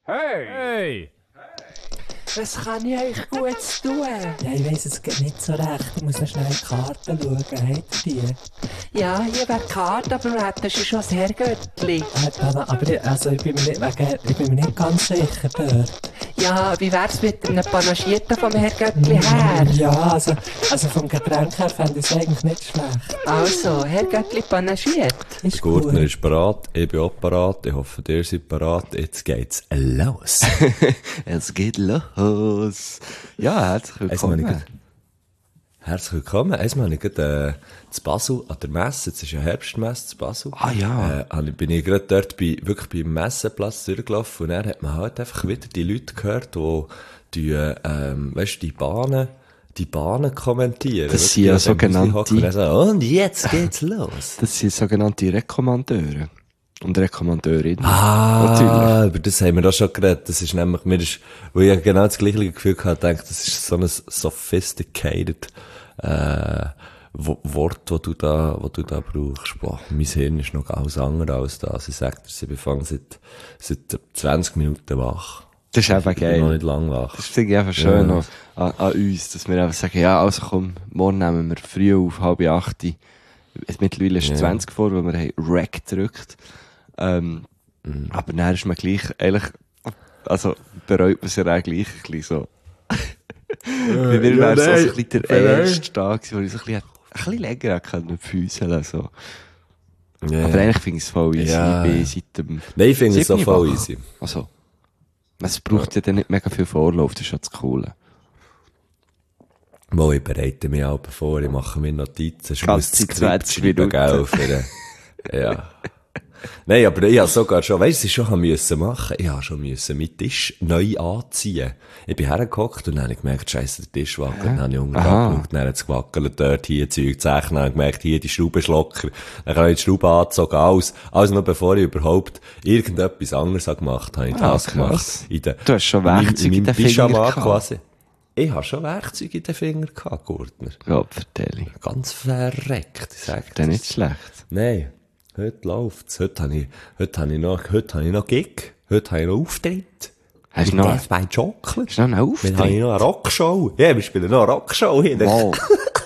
Hey! Was kann ich euch Gutes tun? Ja, ich weiss es geht nicht so recht. Ich muss noch schnell in die Karten schauen. Habt ihr die? Ja, hier wäre die Karte, aber wir hätten schon das Herrgöttli. Aber ich bin mir nicht ganz sicher dort. Ja, wie wär's mit einem Panagierten vom Herrgöttli her? Ja, also vom Getränk her fände ich es eigentlich nicht schlecht. Also, Herrgöttli panagiert. Ist Der Gurtner gut. ist parat, ich bin auch parat, ich hoffe, ihr seid parat. Jetzt geht's los. Es geht los. Ja, herzlich willkommen. Herzlich willkommen. Einmal habe ich gerade zu Basel an der Messe, jetzt ist ja Herbstmesse zu Basel. Ah ja. Bin ich gerade dort wirklich beim Messenplatz durchgelaufen und dann hat man halt einfach wieder die Leute gehört, die weißt du, die Bahnen kommentieren. Das sind ja sogenannte... Und jetzt geht's los. Das sind sogenannte Rekommandeure. Und Rekommandeurinnen. Natürlich. Über das haben wir auch schon geredet. Das ist nämlich, wo ich genau das gleiche Gefühl hatte, denke, das ist so ein sophisticated, Wort, das du da brauchst. Boah, mein Hirn ist noch alles andere als das. Ich sag dir, ich bin seit 20 Minuten wach. Das ist einfach Ich bin geil. noch nicht lang wach. Das finde ich einfach schön an uns, dass wir einfach sagen, ja, also komm, morgen nehmen wir früh auf 7:30. Mittlerweile ist es 20 vor, weil wir haben Rec gedrückt. Aber dann ist man gleich, ehrlich, also bereut man sich ja gleich ein bisschen so. Bei mir wäre es so ein bisschen der erste Tag gewesen, wo ich so ein bisschen länger können füßeln so. Ja. Aber eigentlich finde ich es voll easy. Ja. Ich bin seit dem Nein, ich finde es so 7. voll wach. easy. Also, es braucht ja dann nicht mega viel Vorlauf, das ist schon das Coole. Wo ich bereite mich auch vor, ich mache mir Notizen, ich muss Ganze das 20 Skript schreiben, Minuten. gell, ja. Nein, aber ich habe sogar schon, weißt du, was ich schon müssen machen? Ich habe schon meinen Tisch neu anziehen. Ich bin hergehockt und dann habe ich gemerkt, scheisse, der Tisch wackelt. Dann habe ich unten angeschaut, dann hat es gewackelt, dort, hier, Zeug, Zeichen, dann habe ich gemerkt, hier, die Schraube ist locker. Dann habe ich die Schraube angezogen, alles noch bevor ich überhaupt irgendetwas anderes habe gemacht habe, ich das krass. gemacht. Du hast schon Werkzeuge in den Fingern Pyjama gehabt. quasi. Ich habe schon Werkzeuge in den Fingern gehabt, Gurtner. Ja, vertell ich. Ganz verreckt, ich sag Das dir. ist nicht schlecht. Nein, heute läuft's. Heute habe ich noch Gig. Heute habe ich noch Auftritt. Hast du Mit noch- Death by Chocolate. Hast du noch einen Dann habe ich Auftritt? noch eine Rockshow. Ja, wir spielen noch eine Rockshow hier. Wow.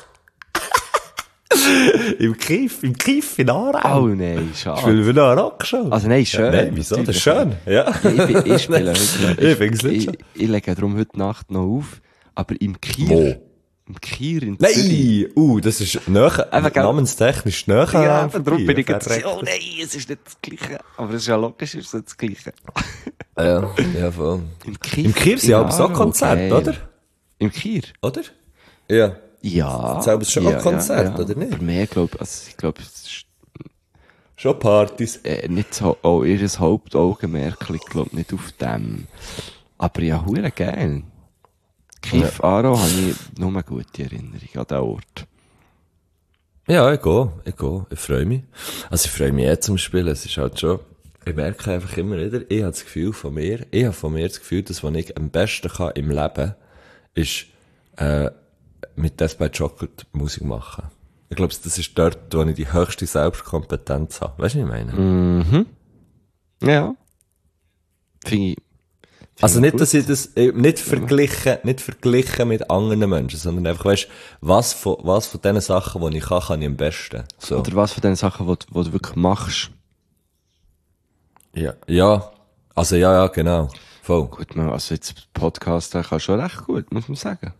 Im Kiff in Aarau. Oh nein, schade. Spielen wir noch eine Rockshow. Also nein, schön. Nein, wieso? Das ist schön. Ja. Ich spiele heute. Ich find's nicht schön. Ich lege darum heute Nacht noch auf, aber im Kier. Wo? Im Kier in Zürich. Nein, das ist näher, Einfach, gell? namenstechnisch näher. Ja, vorbei. darum bin ich jetzt, Verreckt. oh nein, es ist nicht das Gleiche. Aber es ist ja logisch, es ist nicht das Gleiche. Ja, voll. Im Kier. Im Kier sind aber so Konzerte, oder? Im Kier? Oder? Ja. Ja. Selber schon auch Konzert, oder nicht? Für mich, ich glaube, es ist Schon Partys. nicht so, ihr Hauptaugenmerk liegt, glaube nicht auf dem. Aber ja, hure geil. Kiff Aarau habe ich nur eine gute Erinnerung an den Ort. Ja, ich gehe. Ich freue mich. Also ich freue mich jetzt zum Spielen. Es ist halt schon, ich merke einfach immer wieder, ich habe das Gefühl von mir, das Gefühl, dass was ich am besten kann im Leben, ist, mit Death by Chocolate Musik machen. Ich glaube, das ist dort, wo ich die höchste Selbstkompetenz habe. Weißt du, was ich meine? Ja. Finde ich. Also nicht, gut. dass ich das, nicht verglichen mit anderen Menschen, sondern einfach, weißt, was von den Sachen, die ich kann ich am besten. So. Oder was von den Sachen, die du wirklich machst. Ja. Also ja, genau. Voll. Gut, also jetzt Podcast, der kann schon recht gut, muss man sagen.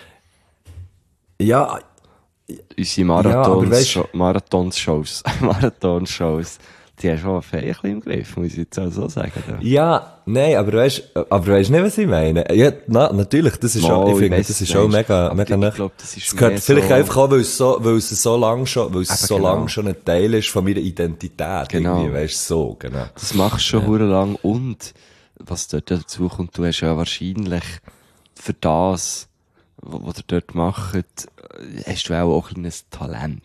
Ja, Unsere aber weisst- Marathonshows, die haben schon ein bisschen im Griff, muss ich jetzt auch so sagen. Da. ja, nein, aber weißt nicht, was ich meine? Ja, natürlich, das ist Mal, schon, ich ich finde, weiss, das ist was schon du meinst. mega Aber ich nah. glaub, das ist Es gehört mehr vielleicht so- einfach auch, weil es so lang schon genau. ein Teil ist von meiner Identität. Genau. Irgendwie, weißt so, genau. Das machst du schon hure lang und was dort dazu kommt, du hast ja wahrscheinlich für das, was ihr dort macht, hast du auch ein kleines Talent.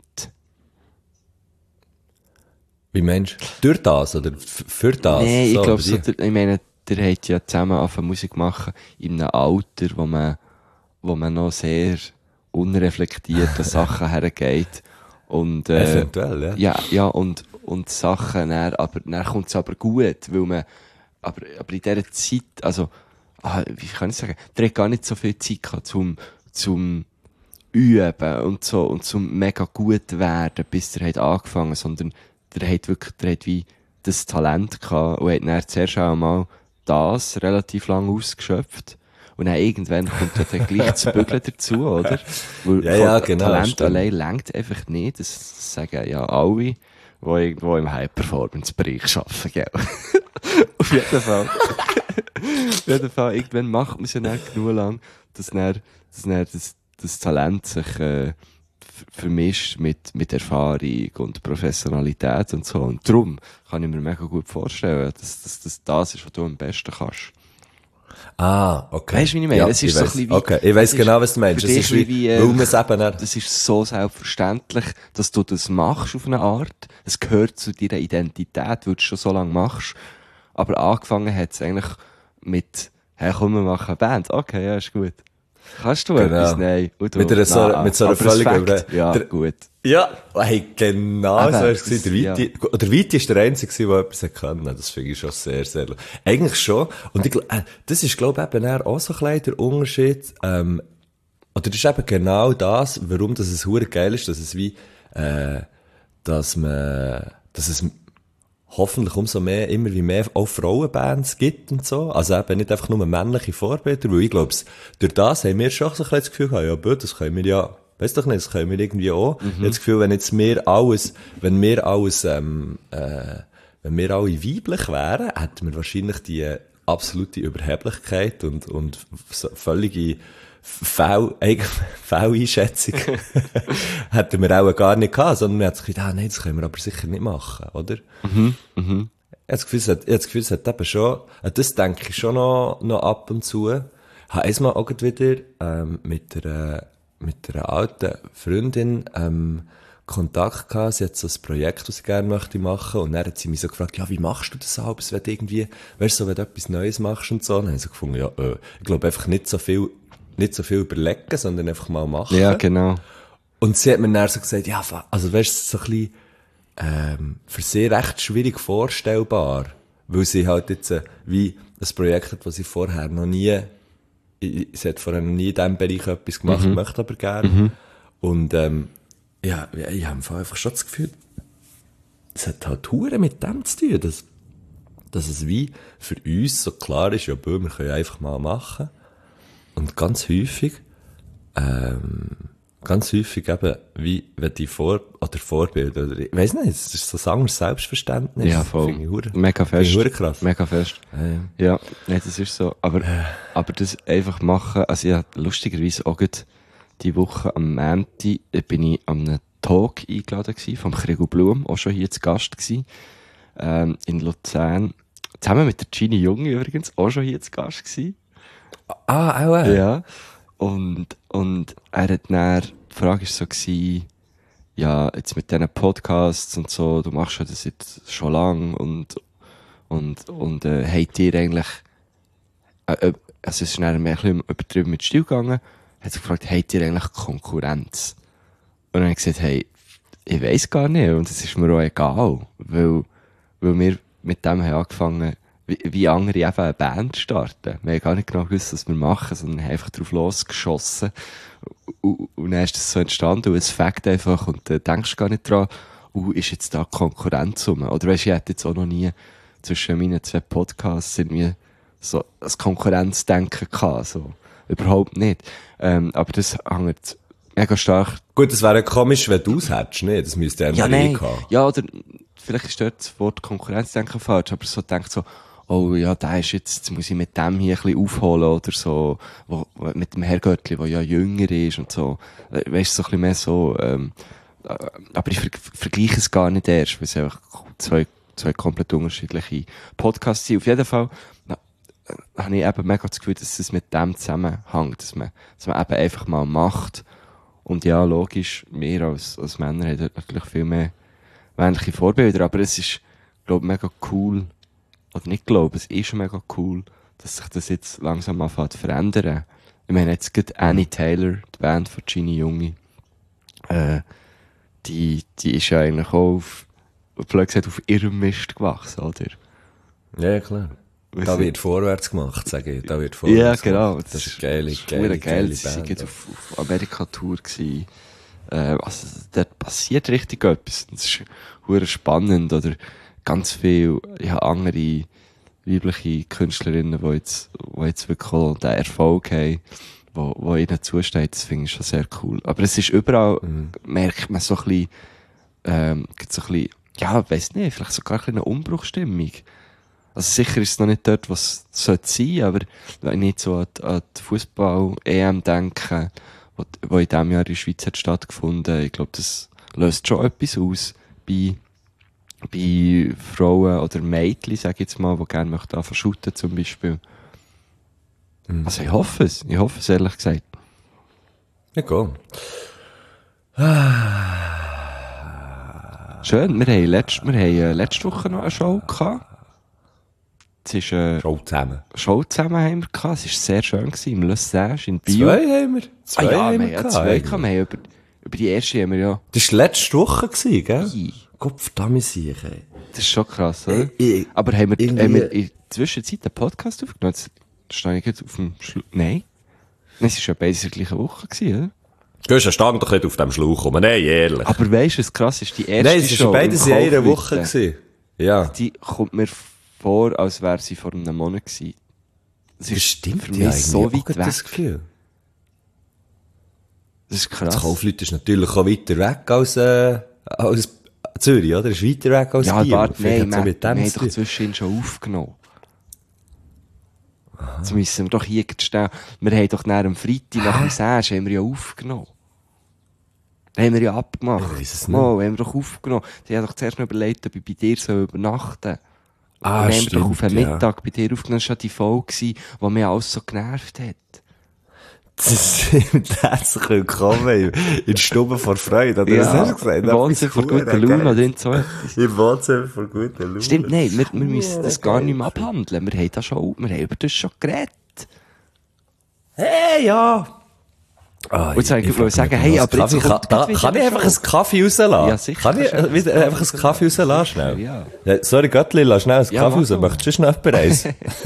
Wie meinst du? Durch das, oder für das? Nee, ich glaube, oder so, wie? ich meine, der hat ja zusammen angefangen Musik machen in einem Alter, wo man noch sehr unreflektiert an Sachen hergeht. Und, Eventuell, ja. Ja, und Sachen, dann kommt es aber gut, weil man aber in dieser Zeit, also, wie kann ich sagen, der hat gar nicht so viel Zeit gehabt zum Üben und so, und zum mega gut werden, bis der hat angefangen, sondern der hat wie das Talent gehabt und hat dann zuerst auch mal das relativ lang ausgeschöpft. Und dann irgendwann kommt ja dann gleich das Bügeln dazu, oder? Weil Ja, genau, Talent stimmt. allein reicht einfach nicht. Das sagen ja alle, die irgendwo im High-Performance-Bereich arbeiten, gell? Auf jeden Fall. Auf jeden Fall, irgendwann macht man es ja nicht genug lang, dass das Talent sich vermischt mit Erfahrung und Professionalität und so. Und darum kann ich mir mega gut vorstellen, dass das ist, was du am besten kannst. Okay. Weißt du, wie ich meine? Ja, Es ist so ein bisschen wie, okay, ich weiss genau, was du meinst. für Es dich ist wie, weil man es eben nicht... das ist so selbstverständlich, dass du das machst auf eine Art. Es gehört zu deiner Identität, weil du es schon so lange machst. Aber angefangen hat es eigentlich mit, hey, komm, wir machen eine Band. Okay, ja, ist gut. Kannst du etwas? Nein. Und du, Mit so einer völligen... Ja, gut. Ja, hey, genau Eben, so war es. das- Der Viti, der Viti ist der Einzige, der etwas können. Das finde ich schon sehr, sehr... Eigentlich schon. Und ich, das ist, glaube ich, eben auch so ein bisschen der Unterschied. Oder das ist eben genau das, warum das es hure geil ist, dass es wie, dass es hoffentlich umso mehr, immer wie mehr auch Frauenbands gibt und so. Also eben nicht einfach nur männliche Vorbilder, weil ich glaube, durch das haben wir schon so ein bisschen das Gefühl, ja, gut, das können wir ja, weiss doch nicht, das können wir irgendwie auch. Ich habe das Gefühl, wenn wir alle weiblich wären, hätten wir wahrscheinlich die absolute Überheblichkeit und so völlige Fehleinschätzung hätten wir auch gar nicht gehabt, sondern man hat sich gedacht, nein, das können wir aber sicher nicht machen, oder? Ich habe das Gefühl, es hat eben schon, das denke ich schon noch ab und zu. Ich habe einmal auch gerade wieder mit einer alten Freundin Kontakt gehabt. Sie hat so ein Projekt, das sie gerne möchte machen. Und dann hat sie mich so gefragt, ja, wie machst du das alles, wenn du irgendwie, weißt du, so, wenn du etwas Neues machst und so. Und dann habe ich so gefunden, ja, ich glaube einfach nicht so viel überlegen, sondern einfach mal machen. Ja, genau. Und sie hat mir dann so gesagt, ja, also weißt du, so ein bisschen, für sie recht schwierig vorstellbar, weil sie halt jetzt wie ein Projekt hat, das sie vorher noch nie, sie hat vorher noch nie in diesem Bereich etwas gemacht, möchte aber gerne. Und ja, ich habe einfach schon das Gefühl, es hat halt hure mit dem zu tun, dass es wie für uns so klar ist, ja, wir können einfach mal machen. Und ganz häufig eben, wie, wenn die Vorbilder, oder, ich weiss nicht, es ist so ein anderes Selbstverständnis. Ja, voll. Finde ich Mega fest. Finde ich krass. Mega fest. Ja, nee, das ist so. Aber das einfach machen, also ja, lustigerweise auch gerade die Woche am Montag bin ich an einem Talk eingeladen gewesen, vom Krigo Blum, auch schon hier zu Gast gewesen, in Luzern. Zusammen mit der Gini Junge übrigens, auch schon hier zu Gast gewesen. Auch Ja. Und er hat dann, die Frage war so gewesen, ja, jetzt mit diesen Podcasts und so, du machst ja das jetzt schon lang und habt ihr eigentlich, also es ist dann mehr ein bisschen übertrieben mit Stil gegangen, hat sich gefragt, habt ihr eigentlich Konkurrenz? Und dann habe ich gesagt, hey, ich weiss gar nicht und es ist mir auch egal, weil wir mit dem haben angefangen, wie andere eben eine Band starten. Wir haben gar nicht genau gewusst, was wir machen, sondern haben einfach drauf losgeschossen. Und dann ist das so entstanden und es fängt einfach und dann denkst du gar nicht dran, ist jetzt da Konkurrenz rum? Oder weisst du, ich hätte jetzt auch noch nie zwischen meinen 2 Podcasts irgendwie so ein Konkurrenzdenken gehabt, so. Überhaupt nicht. Aber das hängt mega stark. Gut, es wäre komisch, wenn du es hättest, ne? Das müsste ja Nein. haben. Ja, oder vielleicht ist dort das Wort Konkurrenzdenken falsch, aber so denkt so, oh ja, der ist jetzt muss ich mit dem hier ein bisschen aufholen oder so, mit dem Herrgöttli, der ja jünger ist und so. Weißt du, so ein bisschen mehr so, aber ich vergleiche es gar nicht erst, weil es einfach zwei komplett unterschiedliche Podcasts sind. Auf jeden Fall habe ich eben mega das Gefühl, dass es mit dem zusammenhängt, dass man eben einfach mal macht. Und ja, logisch, wir als Männer haben dort natürlich viel mehr männliche Vorbilder, aber es ist, glaube ich, mega cool, oder nicht glaube, es ist mega cool, dass sich das jetzt langsam anfängt zu verändern. Ich meine, jetzt geht Annie Taylor, die Band von Gini Junge, die ist ja eigentlich auch blöd gesagt, auf ihrem Mist gewachsen, oder? Ja, klar. Da wird vorwärts gemacht, sage ich. Da wird Ja, vorwärts genau. gemacht. Das ist geile geil. Sie Band. waren auf Amerika-Tour gewesen. Also, dort passiert richtig etwas. Das ist hure spannend. Oder ganz viel, andere weibliche Künstlerinnen, die jetzt wirklich auch den Erfolg haben, wo ihnen zusteht. Das finde ich schon sehr cool. Aber es ist überall, merkt man so ein bisschen, gibt's so ein bisschen, ja, weiss nicht, vielleicht sogar ein bisschen eine Umbruchstimmung. Also sicher ist es noch nicht dort, was es sein sollte, aber wenn ich jetzt so an die Fußball-EM denke, wo in diesem Jahr in der Schweiz hat stattgefunden, ich glaube, das löst schon etwas aus bei Frauen oder Mädchen, sag ich jetzt mal, die gerne möchten anfangen shooten zum Beispiel. Also ich hoffe es ehrlich gesagt. Ja, go. Schön, wir haben letzte Woche noch eine Show gehabt. Es ist, Show zusammen. Show zusammen haben wir gehabt. Es war sehr schön gewesen, im Le Sage in Bio. Zwei haben wir. Zwei haben wir gehabt, zwei eigentlich. gehabt. Wir haben über die erste haben wir ja. Das war letzte Woche, gell? Ih, Gott verdammt sich, ey. das ist schon krass, oder? Ich- Aber haben wir in irgendwie- der Zwischenzeit einen Podcast aufgenommen? Jetzt stehe ich jetzt auf dem Nein. Es war ja basically gleiche Woche gewesen, oder? Du hast ja stand doch nicht auf dem Schlauch rum. Nein, ehrlich. Aber weisst du, was krass ist? Die erste Nein, es Show war beides im in einer Kaufleuten, Woche gewesen. Ja. Die kommt mir vor, als wäre sie vor einem Monat gewesen. Das ist Stimmt, für mich so weit weg. das Gefühl. Das ist Das krass. Kaufleute ist natürlich auch weiter weg als Zürich, oder? Ist weiter weg als Ja, Biel. warte, Vielleicht nein, hat's auch wir mit dem haben zu doch tun. zwischendurch schon aufgenommen. Jetzt müssen wir doch hier stellen. Wir haben doch nach dem Freitag nach dem Sage haben wir ja aufgenommen. Den haben wir ja abgemacht. Ich weiss es nicht. Oh, haben wir doch aufgenommen. Die haben doch zuerst noch überlegt, ob ich bei dir soll übernachten soll. Ah, Und dann haben wir doch auf stimmt, einen ja. Mittag bei dir aufgenommen. Das war schon die Folge, die mich alles so genervt hat. Herzlich willkommen in der Stube vor Freude, oder? Was hast du gesagt? im Wohnzimmer vor guter Laune oder irgend so etwas. Im Wohnzimmer vor guter Laune. Stimmt, nein, wir müssen das gar nicht mehr abhandeln. Wir haben über das schon geredet. Hey, ja! Ah, Und jetzt wollte ich frag sagen, mich, hey, was aber jetzt Kaffee- kommt kann, grad wieder kann ich eine einfach Show. einen Kaffee rauslassen? Ja, sicher. Kann ich wieder einfach einen Kaffee rauslassen, schnell? Ja. Sorry, Göttli, lass schnell einen Ja, Kaffee mach raus. doch. Möchtest du schnell jemand eins?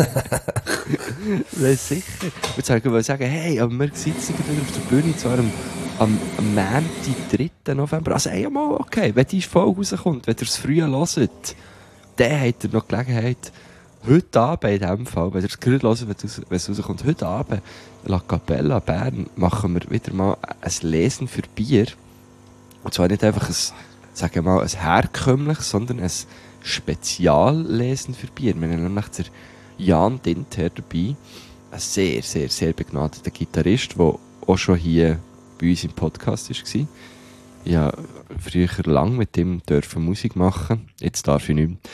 Ja, sicher. Und jetzt wollte ich sagen, hey, aber wir sitzen wieder auf der Bühne, zwar am Montag, 3. November. Also, hey, mal, okay, wenn die Folge rauskommt, wenn ihr es früh hört, dann habt ihr noch Gelegenheit, heute Abend in diesem Fall, wenn ihr es gerade hört, wenn es rauskommt, heute Abend, La Capella Bern, machen wir wieder mal ein Lesen für Bier. Und zwar nicht einfach sagen wir mal, ein herkömmliches, sondern ein Speziallesen für Bier. Wir haben nämlich den Jan Dinter dabei, ein sehr, sehr, sehr begnadeter Gitarrist, der auch schon hier bei uns im Podcast war. Ich habe früher lang mit ihm dürfen Musik machen. Jetzt darf ich nicht mehr.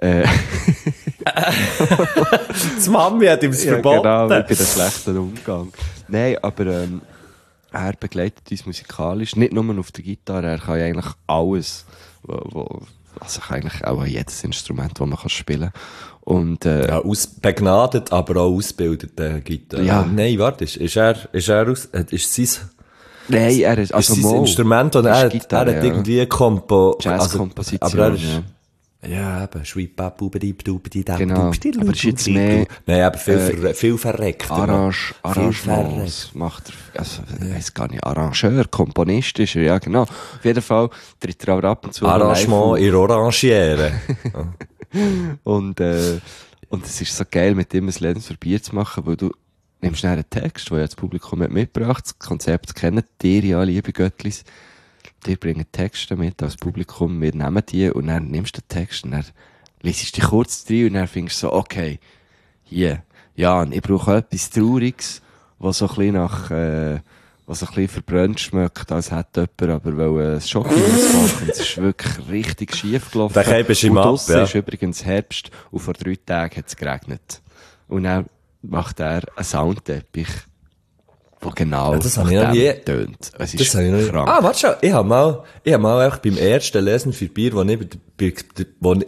Die Mami hat ihm es verboten. Genau, mit einem schlechten Umgang. Nein, aber er begleitet uns musikalisch, nicht nur auf der Gitarre, er kann ja eigentlich alles, also eigentlich auch jedes Instrument, das man spielen kann. Und, Ja, begnadet, aber auch ausgebildet, Gitarre. Ja. Nein, warte, ist sein nein, er ist, also ist sein mal, Instrument, und ist er Gitarre, hat ja. irgendwie Jazzkomposition, aber er ist, ja. ja, eben, Genau, aber ist jetzt mehr, nein, aber viel verreckt. Arrangements macht er, also, ich weiss gar nicht, Arrangeur, Komponist ist er, ja, genau. Auf jeden Fall tritt er aber ab und zu noch live Arrangement auf. in Orangiere. Und es ist so geil, mit ihm ein Leben für Bier zu machen, weil du nimmst schnell einen Text, den ja das Publikum hat mitgebracht, das Konzept kennen dir ja, liebe Göttlis. Die bringen Texte mit als Publikum, wir nehmen die und dann nimmst du den Text und dann liest du dich kurz drin und dann findest du so, okay, hier, Jan, ich brauche etwas Trauriges, was so ein bisschen nach, was so ein bisschen verbrannt schmeckt, als hätte jemand aber ein Schokolades machen. Es ist wirklich richtig schief gelaufen. Den hebst du ihm Und ab, draussen ja. ist übrigens Herbst und vor 3 Tagen hat es geregnet. Und dann macht er einen Soundteppich, der genau Ja, das nach habe ich noch nie- dem tönt. Es Das ist habe ich noch nicht. krank. Ah, warte schon. Ich habe mal einfach beim ersten Lesen für Bier, wo ich bei der dabei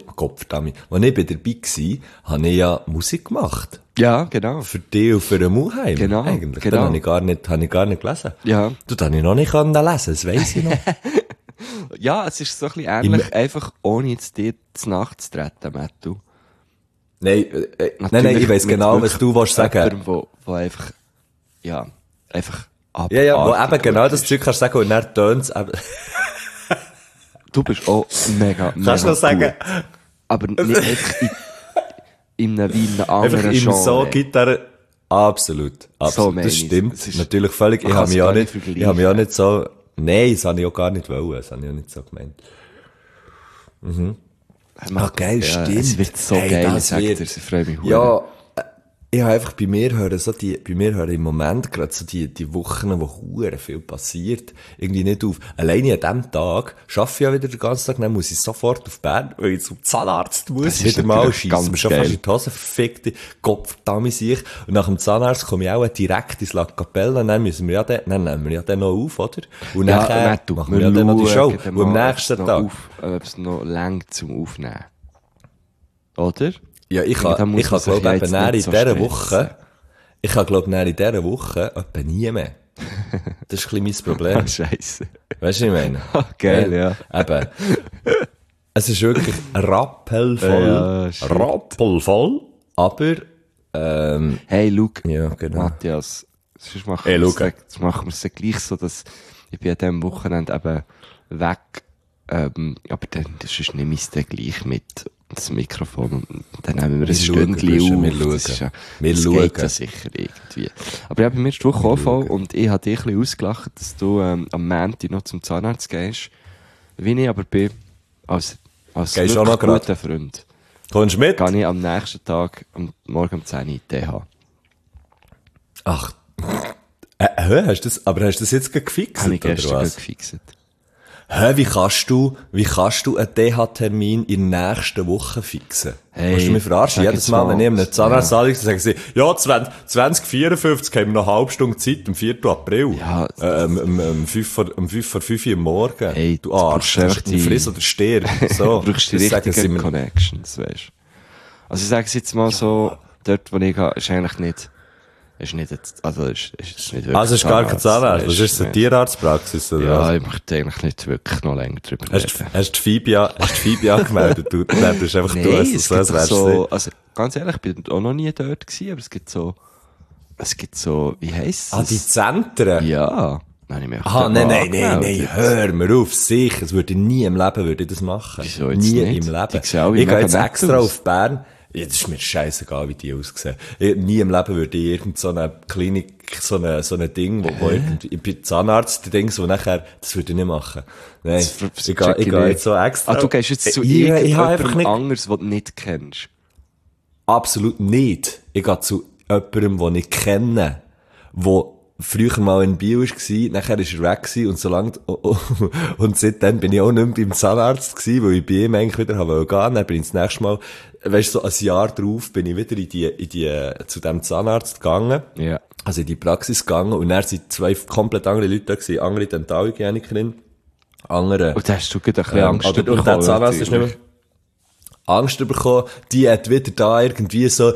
war, habe ich ja Musik gemacht. Ja, genau. Für dich und für den Muheim. Genau, Eigentlich. genau. Das habe ich gar nicht gelesen. Ja. Du, das habe ich noch nicht lesen, das weiss ich noch. Ja, es ist so ein bisschen ähnlich, einfach ohne jetzt dir zu Nacht zu treten, Mattu. Nein, ich weiss genau, was du willst sagen. Jemandem, wo einfach, ja, einfach Ja, wo eben genau das Zeug kannst sagen und dann tönt's eben. Du bist auch mega Kannst du noch sagen? gut. Aber nicht einfach in einem anderen Einfach im Genre. so Gitarre. Absolut. So Das stimmt. es ist- Natürlich völlig. man Ich kann habe es mich gar auch nicht nicht, vergleichen. ich habe mich auch nicht so, nein, das habe ich auch gar nicht wollen. Das habe ich auch nicht so gemeint. Geil, Ja, stimmt. es wird so Hey, geil, das sagt wird- er. Ich freue mich. Ja, ich habe einfach bei mir hören im Moment gerade so die Wochen, wo hure viel passiert, irgendwie nicht auf. Alleine an diesem Tag schaffe ich ja wieder den ganzen Tag, dann muss ich sofort auf Bern, weil ich zum Zahnarzt muss. Das ist Wieder mal natürlich schiessen. ganz Mir schon geil. fast in die Hose verfickte Gottverdammt sich. Und nach dem Zahnarzt komme ich auch direkt ins La Capella, und dann müssen wir ja dann nehmen wir ja dann noch auf, oder? Und nachher Mattu, machen wir ja dann noch die Show. schauen Und am mal, nächsten ob Tag. ob es noch lang zum Aufnehmen. Oder? Ja, ich Da kann, muss man sich glaube ja eben jetzt näher in nicht so dieser stressen. Woche, etwa nie mehr. Das ist ein bisschen mein Problem. Ah, Scheisse. Weißt du, was ich meine? Geil, ja. Eben. Es ist wirklich rappelvoll. Ja, shit. Rappelvoll. Aber, Hey, Luke, ja, genau. Matthias, sonst machen Hey, wir es Luke. sonst machen wir es dann gleich so, dass ich bin an diesem Wochenende eben weg, aber dann, das ist nicht mein dann gleich mit das Mikrofon und dann nehmen wir ein schauen, Stündchen Bursche, auf. wir Das schauen. ist ja, Wir das schauen. geht ja sicher irgendwie. Aber ja, bei mir ist die Woche auch voll und ich habe dich ein bisschen ausgelacht, dass du am Montag noch zum Zahnarzt gehst. Wie ich aber bin, als Gehst du auch noch grad? guter Freund, Kommst du mit? gehe ich am nächsten Tag, morgen um 10 Uhr in die TH. Ach. Hast du das jetzt gefixt? Habe ich oder gestern was? gefixt. Wie kannst du einen DH-Termin in der nächsten Woche fixen? Hey, Musst du mich verarschen? sag Jedes jetzt Mal, mal, wenn ich einem Zahnarzt anrufe, sagen sie, ja, 2054 haben wir noch eine halbe Stunde Zeit, am 4. April. Ja, um 5 vor 5 Uhr am Morgen. Hey, du du Arsch, brauchst einfach das ist ein Friss oder Stirb. So. Du brauchst die Das sagen sie richtigen mir. Connections, weißt du. Also ich sage es jetzt mal so, dort wo ich gehe, ist eigentlich nicht, ist nicht wirklich Also, es ist gar kein Zahnarzt. Was weisst, ist das, eine Tierarztpraxis, oder was? Ja, ich möchte eigentlich nicht wirklich noch länger drüber reden. Hast du die Phoebe angemeldet? Du bist einfach Nein, du, es gibt als wärst du so, also ganz ehrlich, ich bin auch noch nie dort gewesen, aber es gibt so, wie heisst es? Ah, die Zentren? Ja. Nein, ich möchte Aha, dort mal nein, angemeldet. hör mir auf, sicher, es würde nie im Leben würde ich das machen. Wieso jetzt nie nicht? im Leben. Die sehen alle Ich gehe mega jetzt nett extra aus. auf Bern. Ja, das ist mir scheißegal, wie die aussehen. Nie im Leben würde ich irgend so eine Klinik, so eine Ding, wo irgendwie, ich bin Zahnarzt-Dings, wo nachher, das würde ich nicht machen. Nein, Das ich check gehe jetzt so extra. Ah, du gehst jetzt zu ich habe einfach irgendjemandem nicht, anderes, den du nicht kennst. absolut nicht. Ich gehe zu jemandem, den ich kenne, wo früher mal in Bio war, nachher ist er weg gewesen und solange, und seitdem bin ich auch nicht mehr beim Zahnarzt gewesen, weil ich bei ihm eigentlich wieder habe gehen, dann bin ich das nächste Mal, weißt du, so ein Jahr drauf bin ich wieder zu dem Zahnarzt gegangen. Ja. Also in die Praxis gegangen und dann sind 2 komplett andere Leute da gewesen, andere Dentalhygienikerin, andere, Und da hast du gerade ein bisschen Angst und der bekommen, Zahnarzt ist nicht mehr Angst bekommen, die hat wieder da irgendwie so,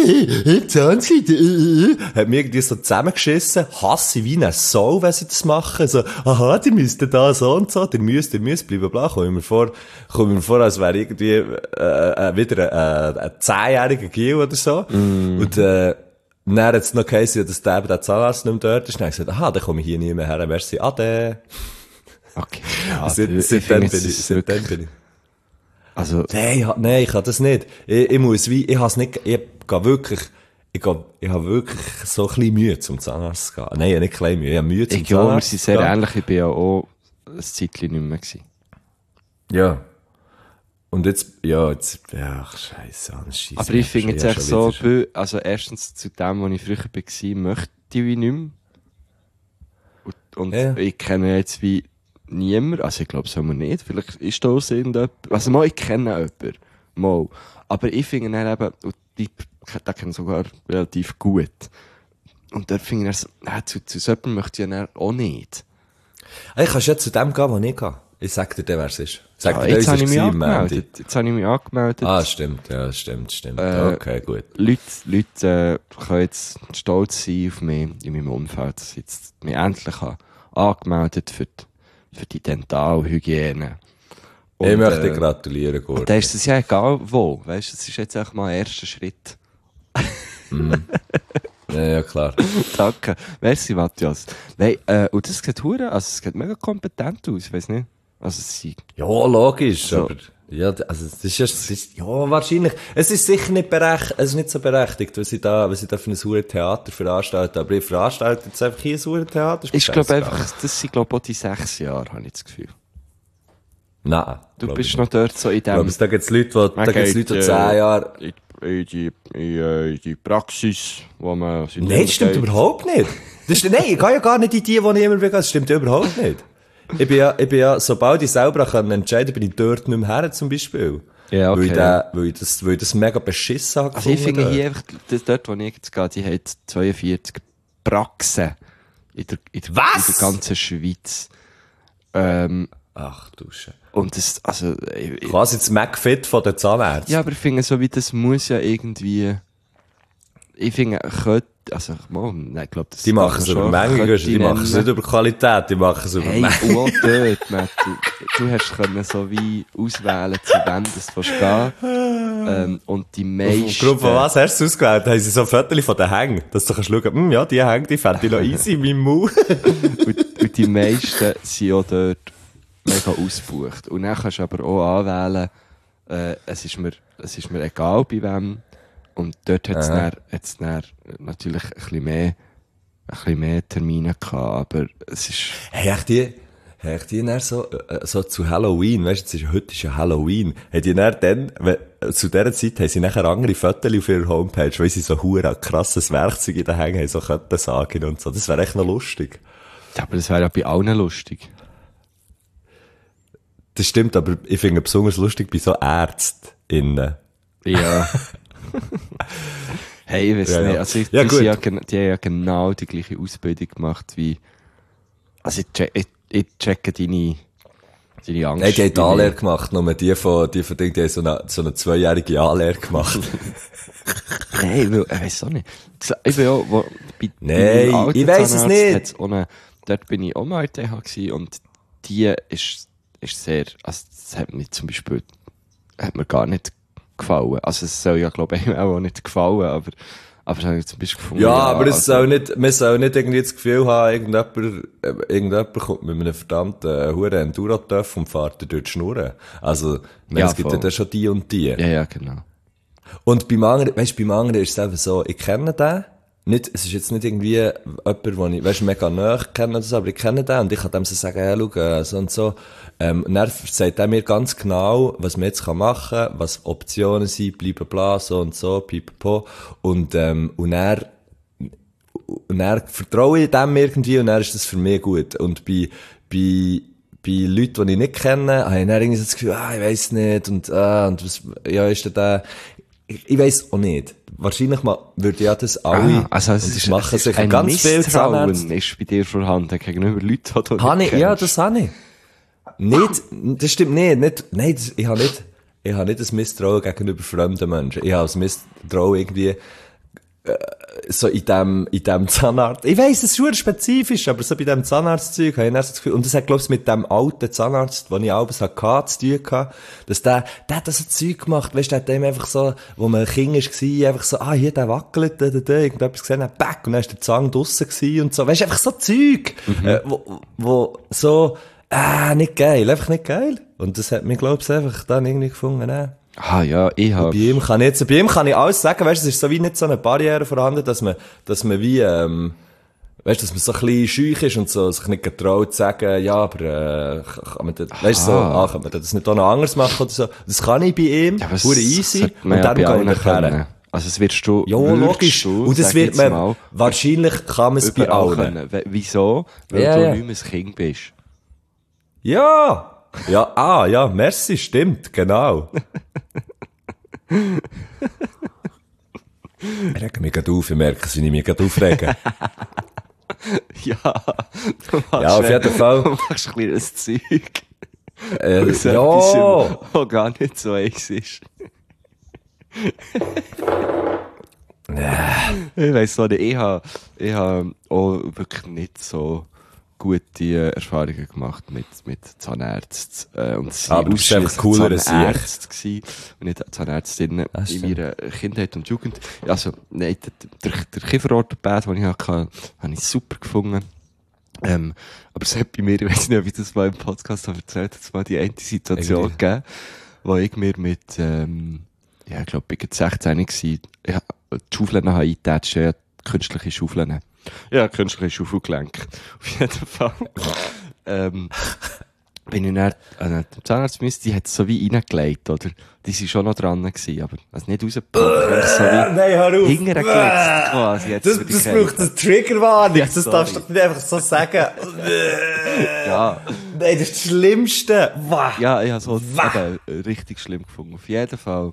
Zahnseide, hat mir irgendwie so zusammengeschissen, hasse wie eine Sau, wenn sie das machen, so, aha, die müssten da so und so, die müsst, bla, bla, kommen wir vor, als wäre irgendwie, wieder ein 10-jähriger Gil oder so, und, dann hat es noch geheißen, dass der Zahnarzt nicht mehr dort ist, und dann habe ich gesagt, aha, dann komme ich hier nie mehr her, merci, ade. Okay. Ja, Seitdem bin ich. Also, Nein, ich kann das nicht. Ich habe wirklich so ein bisschen Mühe zum Zahnarzt zu gehen. Nein, ich habe nicht klein Mühe, ich habe Mühe zum ich glaube, wir Zahnarzt sind zu sehr gehen. ähnlich. Ich bin ja auch ein Zeitchen nicht mehr gewesen. Ja. Und jetzt, ach, scheisse, Scheisse. Aber ich finde jetzt echt so, also erstens zu dem, wo ich früher war, möchte ich wie nicht mehr. Und Ja. ich kenne jetzt wie niemand, also ich glaube, soll man nicht, vielleicht ist da auch irgendjemand, also mal, ich kenne jemanden, mal. Aber ich finde dann eben, und den kenne ich sogar relativ gut. Und dort finde ich dann so, zu so jemandem möchte ich ja dann auch nicht. Ich kann ja zu dem gehen, wo ich gehe. Ich sag dir, wer es ist. Sag dir, Jetzt wer habe ich es mich war im Mandy. angemeldet. Jetzt habe ich mich angemeldet. Ah, stimmt, ja, stimmt. Okay, gut. Leute können jetzt stolz sein auf mich in meinem Umfeld, dass ich jetzt mich endlich habe angemeldet für die Dentalhygiene. Und, Ich möchte dir gratulieren, Gordon. Und dann ist es ja egal wo, weißt du, es ist jetzt einfach mal ein erster Schritt. Ja, klar. Danke. Merci, Matthias. Nein, und das sieht also es sieht mega kompetent aus, ich weiss nicht. Also Ja, logisch, So. aber, ja, also, es ist, ja, wahrscheinlich, es ist sicher nicht es ist nicht so berechtigt, was ich da für ein sauren Theater veranstalte, aber ich veranstalte jetzt einfach hier ein sauren Theater. ich glaube einfach, das sind glaube ich auch die 6 Jahre, habe ich das Gefühl. Nein. Du bist noch dort so in Ich glaube, dem... da gibt's Leute, die 10 Jahre. in die Praxis, wo man... Nein, das stimmt überhaupt nicht. Nein, ich gehe ja gar nicht in die ich immer will, das stimmt ja überhaupt nicht. Ich bin ja, sobald ich selber entscheiden kann, bin ich dort nicht mehr her, zum Beispiel. Ja, okay. Weil ich das mega beschissen habe. Also ich finde gefunden. hier einfach, dort wo ich jetzt gehe, die hat 42 Praxen in der ganzen Schweiz. Ach du Scheiße. Und das, also... Quasi das McFit von den Zahnärzten. Ja, aber ich finde, so wie das muss ja irgendwie... Ich finde, also, ich glaube, das... Die machen es über Menge, die machen es nicht über Qualität, die machen es über Hey, Menge. und dort, Matt, du hast können so wie auswählen, zu wem das du gehen. Und die meisten... Aufgrund von was hast du es ausgewählt? Haben sie so ein Viertel von den Hängen, dass du kannst schauen, ja, die Hänge, die fände ich noch easy in meinem Mund. und die meisten sind auch dort mega ausgebucht. Und dann kannst du aber auch anwählen, es ist mir egal bei wem. Und dort hat es dann natürlich ein bisschen mehr Termine gehabt, aber es ist... Hey, die dann so zu Halloween, weißt du, heute ist ja Halloween, haben die dann, zu dieser Zeit haben sie nachher andere Fotos auf ihrer Homepage, weil sie so hure krasses Werkzeug in den Hängen haben, so Kettensagen und so. Das wäre echt noch lustig. Ja, aber das wäre ja bei allen lustig. Das stimmt, aber ich finde es besonders lustig bei so ÄrztInnen. Ja. Hey, ich weiß Ja, nicht. ja. Also Ja, die gut. haben ja genau die gleiche Ausbildung gemacht wie... Also ich checke deine Angst. Nein, die haben die Anlehre gemacht, nur die von Ding, die haben so eine 2-jährige Anlehre gemacht. Nein, ich weiss auch nicht. Ich bin auch, bei Nein, meinem alten ich weiss es Zahnarzt nicht. hat's auch dort bin ich auch mal in der TH gewesen und die ist sehr, also das hat mir zum Beispiel, hat mir gar nicht gefallen. Also es soll ja, glaube ich, auch nicht gefallen, aber das habe ich zum Beispiel gefunden. Ja, aber es also, soll nicht, man soll nicht irgendwie das Gefühl haben, irgendjemand kommt mit einem verdammten Huren Enduro-Töff und fährt da durch die Schnurren. Also, Ja, es gibt ja voll. dann schon die und die. ja, genau. Und beim anderen ist es einfach so, ich kenne den, nicht, es ist jetzt nicht irgendwie jemand, den ich, weißt, mega nahe kenne oder so, aber ich kenne den und ich kann dem so sagen, ja, schau, so und so. Und dann sagt er mir ganz genau, was man jetzt machen kann, was Optionen sind, bla, bla, so und so, pipapo. Und er vertraue ich dem irgendwie und dann ist das für mich gut. Und bei Leuten, die ich nicht kenne, habe ich dann irgendwie so das Gefühl, ich weiss nicht, und was, ja, ist denn der, ich weiss auch nicht. Wahrscheinlich würden ja das alle, also und es das ist, machen es sich ist ein ganz viele Misstrauen Zahnärzte. ist bei dir vorhanden gegenüber Leuten, die du Habe nicht ich, ja, kennst. das habe ich. Nicht, das stimmt nicht, nein, ich habe nicht ein Misstrauen gegenüber fremden Menschen. Ich habe ein Misstrauen irgendwie, so in dem Zahnarzt. Ich weiss, es ist schon spezifisch, aber so bei dem Zahnarztzeug habe ich dann so das Gefühl, und das hat, glaub ich, mit dem alten Zahnarzt, den ich abends hatte, zu tun gehabt, dass der hat das so Zeug gemacht, weißt du, der hat dem einfach so, wo man ein Kind war, einfach so, hier, der wackelt, irgendetwas gesehen, hat, back, und dann ist der Zahn draussen gewesen und so, weißt du, einfach so Zeug, wo so, nicht geil, einfach nicht geil. Und das hat mich, glaub ich, einfach dann irgendwie gefunden, Ah ja, ich habe... Bei ihm kann ich alles sagen, weißt du, es ist so wie nicht so eine Barriere vorhanden, dass man wie, weißt du, dass man so ein bisschen schüch ist und so, sich nicht getraut zu sagen, ja, aber, kann man das, weißt du, so, kann man das nicht auch noch anders machen oder so. Das kann ich bei ihm, Ja, aber pure easy, sollte man und ja dann bei gehe ich allen können. nachher. Also es wirst du... Ja, würdest logisch. du, Und das sag wird jetzt man, mal, wahrscheinlich kann man es bei allen. können. Wieso? Weil Ja, du ja. nicht mehr ein Kind bist. Ja! Ja, ja, merci, stimmt, genau. Ich rege mich gerade auf, ich merke es, wie ich mich gerade aufrege. Ja, Ja, auf jeden Fall. Du machst ein kleines Zeug. Ja! Was gar nicht so eins ist. Ich weiss auch nicht, ich habe auch wirklich nicht so gute Erfahrungen gemacht mit Zahnärzten. Und es Aber es war einfach cooler als Zahnärzte gewesen und nicht Zahnärztinnen in meiner Kindheit und Jugend. Also, nein, der Kieferorthopäd, den ich hatte, habe ich super gefunden. Aber es hat bei mir, ich weiß nicht, ob ich das mal im Podcast habe erzählt, es mal die eine Situation gegeben, wo ich mir mit, ja, ich glaube, ich war 16 gewesen, ja, die Schaufeln habe eingetatscht, ja, künstliche Schaufeln. Ja, künstliche Schaufelgelenk. Auf jeden Fall. Bin ich dann an den Zahnarzt müssen, die hat es so wie reingelegt, oder? Die sind schon noch dran gewesen, aber, also nicht rausgepackt, so wie nein, hör auf. hintergelegt quasi. Das braucht eine Triggerwarnung, Ja, das sorry. darfst du doch nicht einfach so sagen. Ja. Nein, das ist das Schlimmste. Wah. Ja, ich habe so eben richtig schlimm gefunden. Auf jeden Fall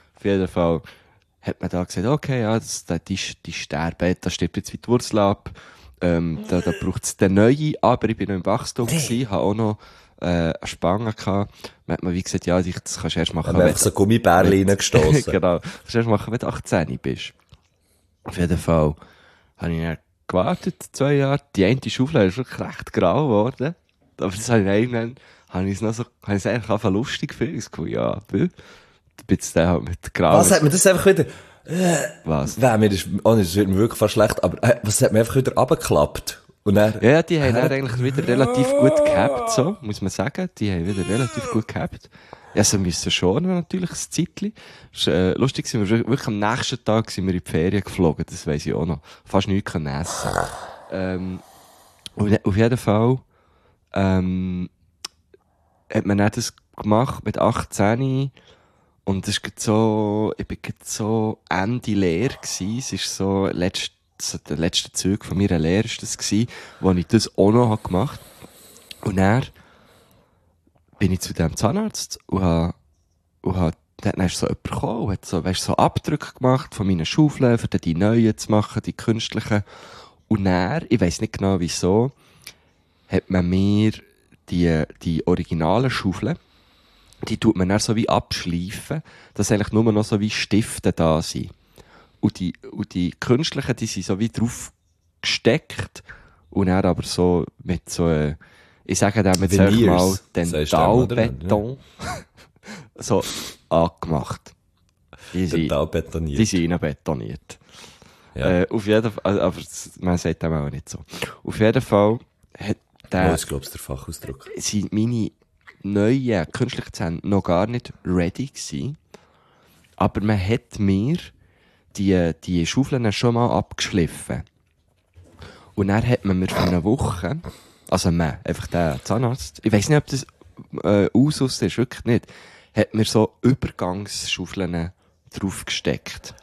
hat man da gesagt, okay, ja, die sterben, da stirbt jetzt wie die Wurzel ab. Da braucht es den neuen, aber ich bin noch im Wachstum gewesen, habe auch noch eine Spange gehabt. Man hat mir wie gesagt, ja, das kannst du erst machen. Haben wir einfach so Gummibärchen reingestossen. Genau. Das kannst du erst machen, wenn du 18 bist. Auf jeden Fall habe ich dann gewartet, 2 Jahre. Die eine Schaufel ist wirklich recht grau geworden. Aber das habe ich irgendwann, habe ich es eigentlich einfach lustig gefunden. Ich habe ja, ein bisschen halt mit grau. Was hat mir das einfach wieder... Was? Nein, das wird mir wirklich fast schlecht, aber was hat mir einfach wieder runtergeklappt? Und dann... Ja, die haben dann eigentlich wieder relativ gut gehabt, so, muss man sagen. Die haben wieder relativ gut gehabt. Ja, sie müssen schon natürlich ein Zeitchen. Lustig sind wir wirklich am nächsten Tag sind wir in die Ferien geflogen, das weiss ich auch noch. Fast nichts können essen. Auf jeden Fall, hat man dann das gemacht mit 18 und das ist so, ich bin so Ende Lehre gewesen. Es ist so der letzte Zug von meiner Lehre ist das gewesen, wo ich das auch noch gemacht habe. Und dann bin ich zu dem Zahnarzt und dann ist so jemand gekommen und hat so, weißt, so Abdrücke gemacht von meinen Schaufeln, für die neuen zu machen, die künstlichen. Und dann, ich weiss nicht genau wieso, hat man mir die originalen Schaufeln, die tut man dann so wie abschleifen, dass eigentlich nur noch so wie Stifte da sind. Und die künstlichen, die sind so wie drauf gesteckt und dann aber so mit so, ich sage dem jetzt einfach mal Dentalbeton, so angemacht. Dentalbetoniert. Die sind betoniert. Ja. Auf jeden Fall, aber man sagt dem auch nicht so. Auf jeden Fall hat Das ist, glaube ich, der Fachausdruck. sind meine neuen künstlichen Zähne noch gar nicht ready gewesen. Aber man hat mir die Schaufeln schon mal abgeschliffen. Und dann hat man mir für eine Woche, also einfach der Zahnarzt, ich weiss nicht, ob das Usus ist, wirklich nicht, hat mir so Übergangsschaufeln draufgesteckt.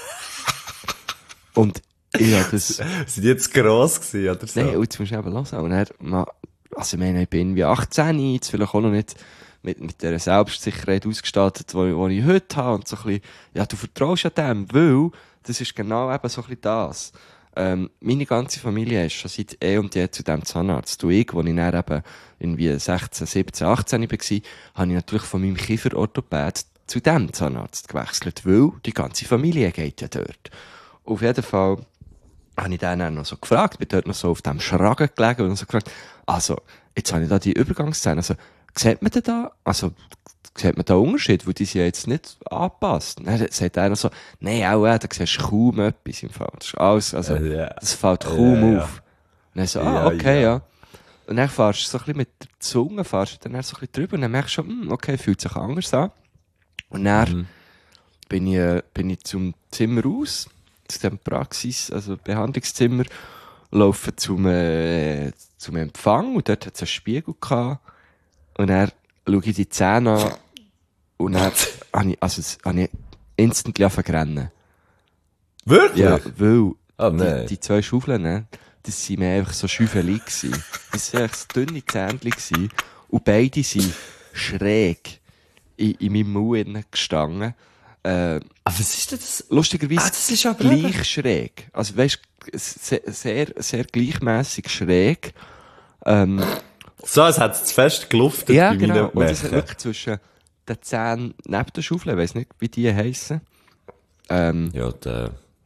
Und ich habe das... Sind die jetzt gross gewesen, oder so? Nein, und jetzt musst du eben hören. Und dann, also ich meine, ich bin wie 18, jetzt vielleicht auch noch nicht mit der Selbstsicherheit ausgestattet, die ich heute habe. Und so ein bisschen, ja, du vertraust ja dem, weil das ist genau eben so ein bisschen das. Meine ganze Familie ist schon seit und je zu dem Zahnarzt. Und ich, als ich dann eben irgendwie 16, 17, 18 war, habe ich natürlich von meinem Kieferorthopäd zu dem Zahnarzt gewechselt, weil die ganze Familie geht ja dort. Auf jeden Fall habe ich dann noch so gefragt, bin dort noch so auf dem Schragen gelegen und so gefragt, also, jetzt habe ich da die Übergangsszene, also, sieht man denn da, also, sieht man da Unterschied, weil die sind ja jetzt nicht angepasst. Dann sagt einer so, nein, auch, da siehst du kaum etwas im Fall. Das ist alles, also, das fällt kaum auf. Und dann so, okay, ja. Und dann fährst du so ein bisschen mit der Zunge, fährst du dann so ein bisschen drüber und dann merkst du schon, okay, fühlt sich anders an. Und dann bin ich zum Zimmer raus, zu dem also Behandlungszimmer, laufe zum Empfang und dort hat es einen Spiegel gehabt. Und dann schaue ich die Zähne an und dann habe ich instantly angefangen. Wirklich? Ja, weil die 2 Schaufeln, ne, das waren mir einfach so Schäufeli gewesen. Das waren einfach so dünne Zähnchen gewesen. Und beide sind schräg in meinem Mund gestanden. Aber was ist denn das? Lustigerweise das ist aber gleich schräg. Also weisst, sehr, sehr gleichmässig schräg. So, als hätte es fest geluftet Ja, bei genau. meinen Und das hat Mächen. wirklich zwischen den Zähnen neben der Schaufel, ich weiss nicht, wie die heissen. Ja,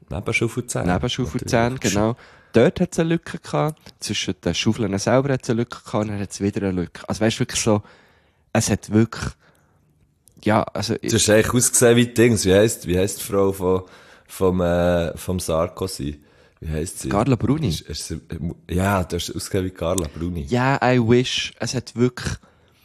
Neben Schaufelzähnen. Neben Schaufelzähnen, genau. Dort hat es eine Lücke gehabt. Zwischen den Schaufeln selber hat es eine Lücke gehabt. Und dann hat es wieder eine Lücke. Also weißt du, wirklich so, es hat wirklich, ja, also. Du hast eigentlich ausgesehen wie Dings. Wie heisst die Frau vom Sarkozy? Wie heisst sie? Carla Bruni. Ja, du hast ausgesehen wie Carla Bruni. Ja, I wish. Es hat wirklich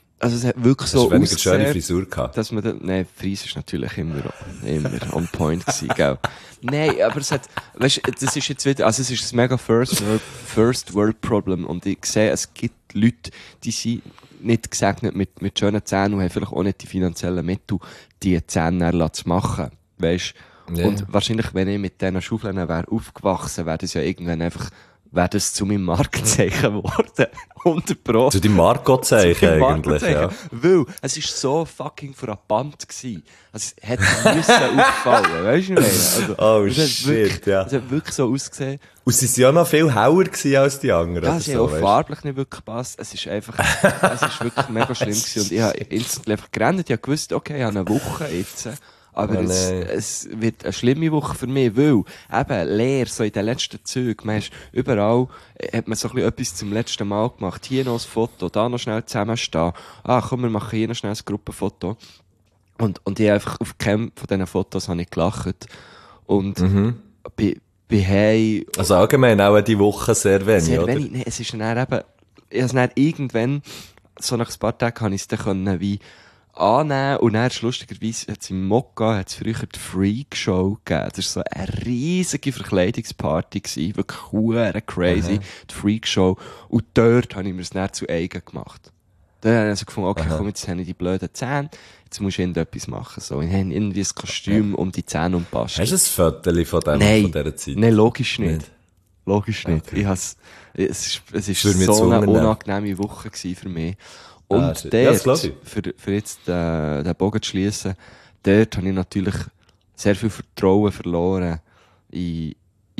so ausgesehen. Weniger schöne Frisur gehabt. Dass man nein, Fries ist natürlich immer on point gewesen, gell? Nein, aber es hat, weißt du, das ist jetzt wieder, also es ist ein mega First World Problem und ich sehe, es gibt Leute, die sind nicht gesegnet mit schönen Zähnen und haben vielleicht auch nicht die finanziellen Mittel, die Zähne zu machen, weißt du? Yeah. Und wahrscheinlich, wenn ich mit diesen Schaufeln wäre aufgewachsen, wäre das ja irgendwann einfach, wäre das zu meinem Markenzeichen geworden. 100%. Zu deinem Marco-Zeichen eigentlich, ja. Weil, es ist so fucking frappant gewesen. Also, es hätte müssen auffallen, weißt du, was ich meine? Also, shit, wirklich, ja. Es hat wirklich so ausgesehen. Und sie waren ja noch viel heller gewesen als die anderen. Ja, sie haben auch farblich nicht wirklich gepasst. Es ist einfach, es ist wirklich mega schlimm gewesen. Und ich habe instantly einfach gerannt. Ich habe gewusst, okay, ich habe eine Woche jetzt. Aber es wird eine schlimme Woche für mich, weil eben leer, so in den letzten Zügen, man ist überall, hat man so ein bisschen etwas zum letzten Mal gemacht. Hier noch ein Foto, da noch schnell zusammenstehen. Komm, wir machen hier noch schnell ein Gruppenfoto. Und ich habe einfach auf keinem von diesen Fotos habe ich gelacht. Und bei hey. Also allgemein auch die Woche sehr wenig, sehr oder? Wenig. Nee, es ist dann eben, ich habe es dann irgendwann, so nach ein paar Tagen, kann ich es dann können, wie annehmen. Und dann, lustigerweise, hat es im Mokka, hat es früher die Freak Show gegeben. Das war so eine riesige Verkleidungsparty gewesen. Wirklich hure crazy. Die Freak Show. Und dort habe ich mir es dann zu eigen gemacht. Dann habe ich also gefunden, okay, komm, jetzt habe ich die blöden Zähne. Jetzt musst du irgendetwas machen. So, ich habe irgendwie ein Kostüm um die Zähne umpasst. Hast du ein Foto von dieser Zeit? Nein, logisch nicht. Logisch nicht. Okay. Es ist so eine unangenehme Woche gewesen für mich. Und dort, für jetzt den Bogen zu schliessen, dort habe ich natürlich sehr viel Vertrauen verloren in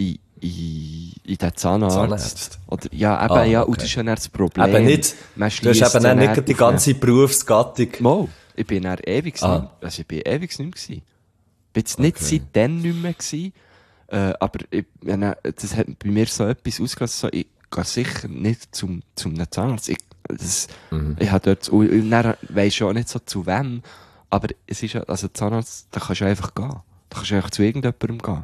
den Zahnarzt. Oder, ja, eben, okay. Ja, und das ist ja dann das Problem. Eben nicht. Du hast eben dann nicht die ganze Berufsgattung. Mal, ich bin dann ewig nicht, also ich bin ewig nicht mehr gewesen. Ich bin jetzt nicht seitdem nicht mehr gewesen, aber das hat bei mir so etwas ausgelöst, so, ich gehe sicher nicht zum Zahnarzt. Ich habe dort, und dann weiss ich auch nicht so zu wem, aber es ist ja, also Zahnarzt, da kannst du einfach gehen. Da kannst du einfach zu irgendjemandem gehen.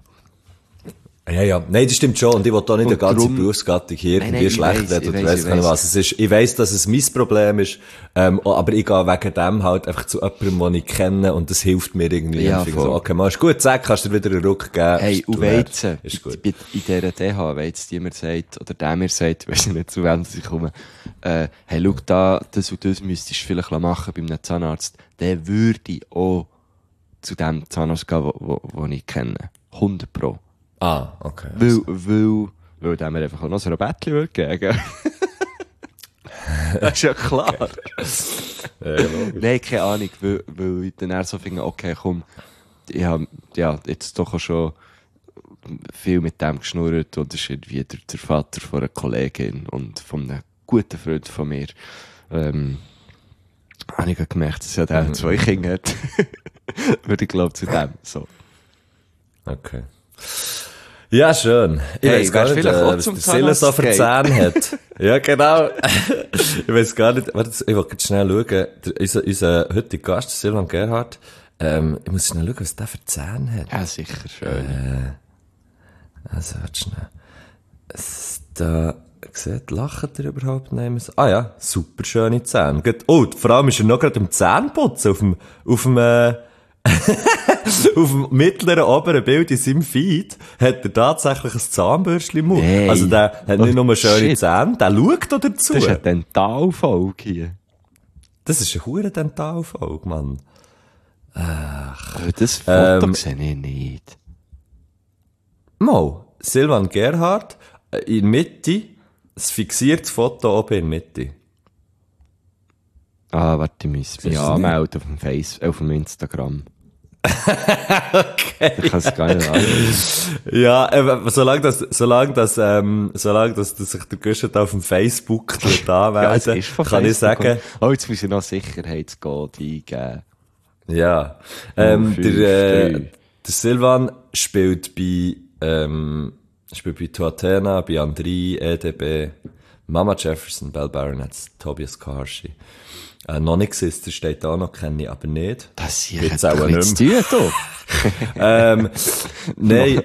Ja. Nein, das stimmt schon. Und ich will da nicht eine ganze Berufsgattung hier irgendwie schlecht reden oder weiss gar nicht was. Es ist, ich weiss, dass es mein Problem ist, aber ich gehe wegen dem halt einfach zu jemandem, den ich kenne und das hilft mir irgendwie. Ja, so, okay, mal ist gut, sag, kannst du dir wieder einen Ruck geben. Hey, und Weizen, ist gut. In dieser DH, Weizen, die mir sagt, oder der mir sagt, weiss ich nicht, zu wem ich komme, hey, schau da, das und das müsstest du vielleicht machen bei einem Zahnarzt. Der würde auch zu dem Zahnarzt gehen, den ich kenne. 100%. Okay. Weil der mir einfach auch noch so ein Bettchen geben. Das ist ja klar. Okay. Nein, keine Ahnung, weil ich dann eher so finde, okay, komm, ich habe, ja, jetzt doch auch schon viel mit dem geschnurrt und das ist irgendwie der Vater von einer Kollegin und von einem guten Freund von mir. Habe ich gemerkt, dass er der 2 Kinder hat. Würde ich glaube zu dem, so. Okay. Ja, schön. Ich weiss gar nicht, was der Sille so für Zähne hat. Ja, genau. Ich weiss gar nicht, warte, ich will jetzt schnell schauen. Unser heutiger Gast, Silvan Gerhardt, ich muss schnell schauen, was der für Zähne hat. Ja, sicher, schön. Also, warte schnell. Da, sieht, lacht er überhaupt nicht? Ja, super schöne Zähne. Oh, vor allem ist er noch gerade im Zähneputzen auf dem auf dem mittleren, oberen Bild in seinem Feed hat er tatsächlich ein Zahnbürstchen im Mund. Hey. Also der hat nicht nur schöne Zähne, der schaut da dazu. Das ist eine Dentalfolge hier. Das ist eine hure Dentalfolge, Mann. Ach. Das Foto sehe ich nicht. Mal, Silvan Gerhardt, in der Mitte, ein fixiertes Foto oben in der Mitte. Warte, ich muss mich anmelden auf dem Instagram. Okay. Ich kann es gar nicht anschauen. Ja, solange dass sich der Güschet auf dem Facebook anmelden, kann ich sagen. Oh, jetzt muss ich noch Sicherheitscode eingeben. Ja. Der Silvan spielt bei spielt bei Tuatena, bei André, EDB, Mama Jefferson, Bell Baronets, Tobias Karshi. Non Exister steht da noch, kenne ich aber nicht. Das hier Gibt's hat auch doch nichts nicht zu tun, Nein.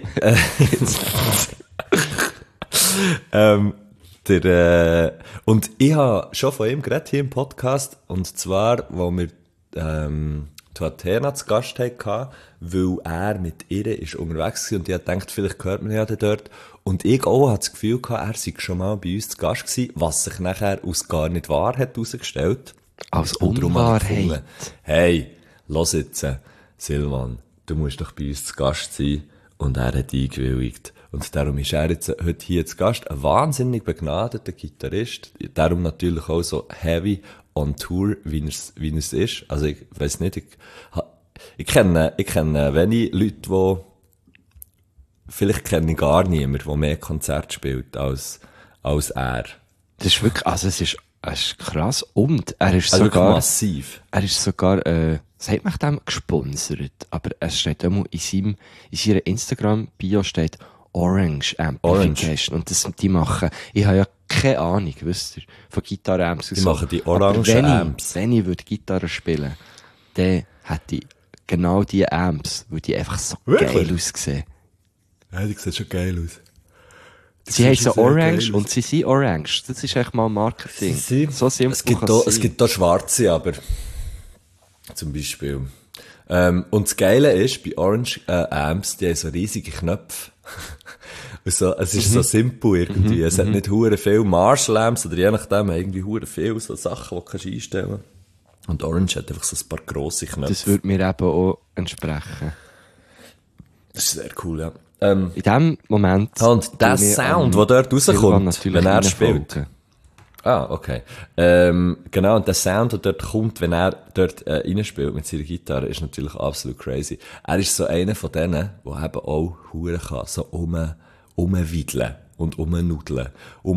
Und ich habe schon von ihm geredet hier im Podcast, und zwar, wo wir die Athena zu Gast hatten, weil er mit ihr ist unterwegs war und ich habe gedacht, vielleicht hört man ja dort. Und ich auch hatte das Gefühl gehabt, er sei schon mal bei uns zu Gast gewesen, was sich nachher aus gar nicht wahr hat herausgestellt. Als Und darum habe ich Unwahrheit. gefunden, hey, los jetzt, Silvan, du musst doch bei uns zu Gast sein. Und er hat eingewilligt. Und darum ist er jetzt heute hier zu Gast. Ein wahnsinnig begnadeter Gitarrist. Darum natürlich auch so heavy on Tour, wie er es ist. Also ich weiss nicht, ich kenne wenige Leute, die, vielleicht kenne ich gar niemanden, der mehr Konzerte spielt als er. Das ist wirklich, also es ist krass. Und er ist Also sogar, massiv. er ist sogar, sagt man dem, gesponsert. Aber es steht immer in seiner Instagram-Bio steht Orange Amplification. Und die machen, ich habe ja keine Ahnung, wisst ihr, von Gitarre-Amps. Die machen die Orange Amps. Wenn ich würde Gitarre spielen, dann hätte ich genau die Amps, weil die einfach so Wirklich? geil aussehen. Ja, die sieht schon geil aus. Sie heißen Orange und sie sind Orange. Das ist echt mal Marketing. So simpel Es gibt da Schwarze, aber zum Beispiel. Und das Geile ist, bei Orange Amps, die haben so riesige Knöpfe. So, es ist so simpel irgendwie. Es hat nicht hure viel Marshall Amps oder je nachdem irgendwie hure viel so Sachen, die du kannst einstellen kannst. Und Orange hat einfach so ein paar grosse Knöpfe. Das würde mir eben auch entsprechen. Das ist sehr cool, ja. In dem Moment. Und der tue ich Sound, am der dort Silvan rauskommt, natürlich wenn er reinfolgen. spielt. Ah, okay. Genau, und der Sound, der dort kommt, wenn er dort reinspielt mit seiner Gitarre, ist natürlich absolut crazy. Er ist so einer von denen, der eben auch hure kann, so rumwideln und rumnudeln.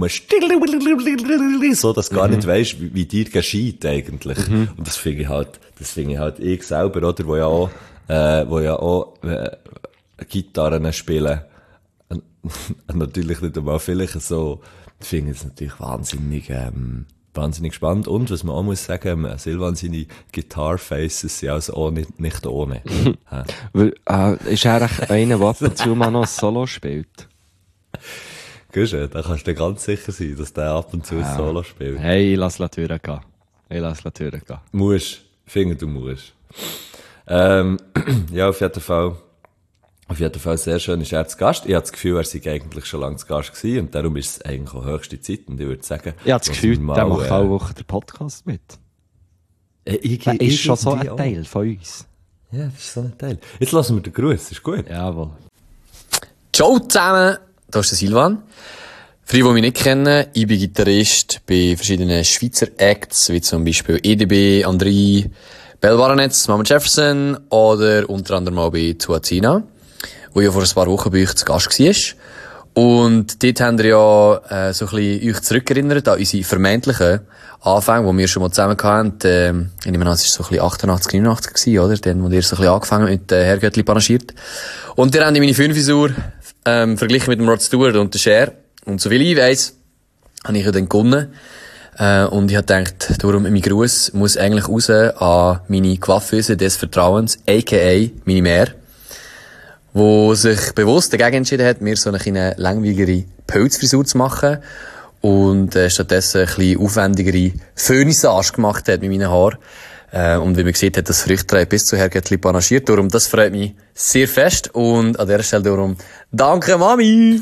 So, dass du gar nicht weisst, wie dir geschieht eigentlich. Und das finde ich halt ich selber, oder, wo ja auch Gitarren spielen. Natürlich nicht einmal vielleicht so. Ich finde es natürlich wahnsinnig spannend. Und, was man auch muss sagen, Silvan, seine Guitar-Faces sind also auch nicht ohne. Weil, ist er echt einer, der ab und zu mal noch ein Solo spielt? Gehst du, da kannst du dir ganz sicher sein, dass der ab und zu ein Solo spielt. Hey, ich lass die Türen gehen. Musst. Ich finde, du musst. Ja, auf jeden Fall sehr schön ist er zu Gast. Ich habe das Gefühl, er sei eigentlich schon lange zu Gast gewesen und darum ist es eigentlich auch höchste Zeit. Und ich würde sagen, Ich habe das Gefühl, der macht alle Woche den Podcast mit. Der ist schon so ein Teil von uns. Ja, das ist so ein Teil. Jetzt lassen wir den Gruß, ist gut. Jawohl. Ciao zusammen, da ist der Silvan. Für die mich nicht kennen, ich bin Gitarrist bei verschiedenen Schweizer Acts, wie zum Beispiel EDB, André, Bell Baronets, Mama Jefferson oder unter anderem auch bei Tuatina, wo ja vor ein paar Wochen bei euch zu Gast war. Und dort haben wir ja so ein bisschen euch zurückerinnert an unsere vermeintlichen Anfänge, die wir schon mal zusammen hatten. Ich nehme an, es war so ein bisschen 88, 89 gewesen, oder? Dann, wo ihr so ein bisschen angefangen mit Herr Göttli panaschiert. Und dann haben die meine Filmfrisur verglichen mit dem Rod Stewart und der Cher. Und soviel ich weiss, habe ich ja dann gewonnen. Und ich habe gedacht, darum, mein Gruß muss eigentlich raus an meine Coiffeuse des Vertrauens, a.k.a. meine Mär, wo sich bewusst dagegen entschieden hat, mir so eine kleine langweiligere Pelzfrisur zu machen und stattdessen eine bisschen aufwendigere Föhnissage gemacht hat mit meinen Haaren. Und wie man sieht, hat das Früchte trägt bis zu Herr Göttli panaschiert. Darum, das freut mich sehr fest. Und an dieser Stelle darum, danke Mami!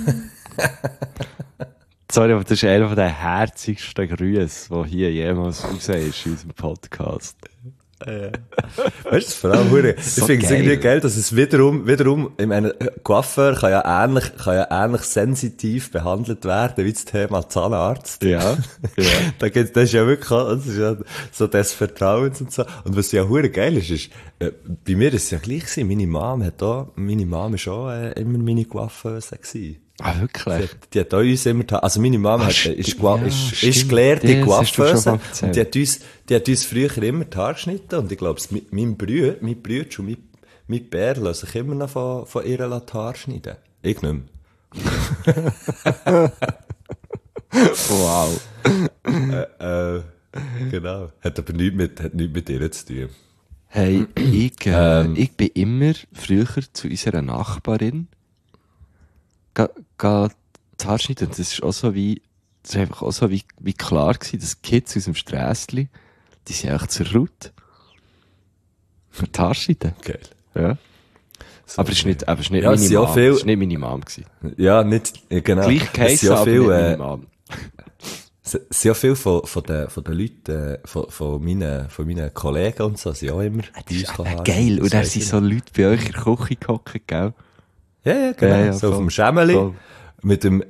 Sorry, aber das ist einer der herzigsten Grüße, die hier jemals raus ist in unserem Podcast. Weißt du, vor allem, ich finde es irgendwie geil, dass es wiederum, ich meine, Coiffeur kann ja ähnlich sensitiv behandelt werden wie das Thema Zahnarzt. Ja. Das ist ja wirklich, das ist ja so des Vertrauens und so. Und was ja hure geil ist, bei mir ist es ja gleich gewesen. Meine Mom ist auch immer meine Coiffeuse gewesen. Ah, wirklich? Die hat auch uns immer, also meine Mama ist gelehrte Coiffeuse und die hat uns früher immer die Haare geschnitten und ich glaube, mein Bruder und mein Bär lassen sich immer noch von ihrer die Haare schneiden. Ich nicht mehr. Wow. Genau. Hat aber nichts mit dir zu tun. Hey, ich bin immer früher zu unserer Nachbarin die Haare schneiden. Und das ist auch so wie, das ist einfach auch so wie klar gewesen, dass die Kids aus dem Strässli, die sind echt zerrut. Für die Haare schneiden. Geil. Ja. So, Aber es ist nicht ja, meine es sind Mom. auch viel- Es ist nicht meine Mom gewesen. Ja, nicht, genau. Gleich Es geheissen, sind ja aber viel, nicht meine Mom. es sind ja viele von den Leuten, von meinen Kollegen und so, sind auch immer Das ist bei uns aber geil. Und dann sind so Leute bei euch in der Küche gehockt, gell? Ja, genau. Ja, so auf voll. dem Schemmeli. Voll. Mit einem,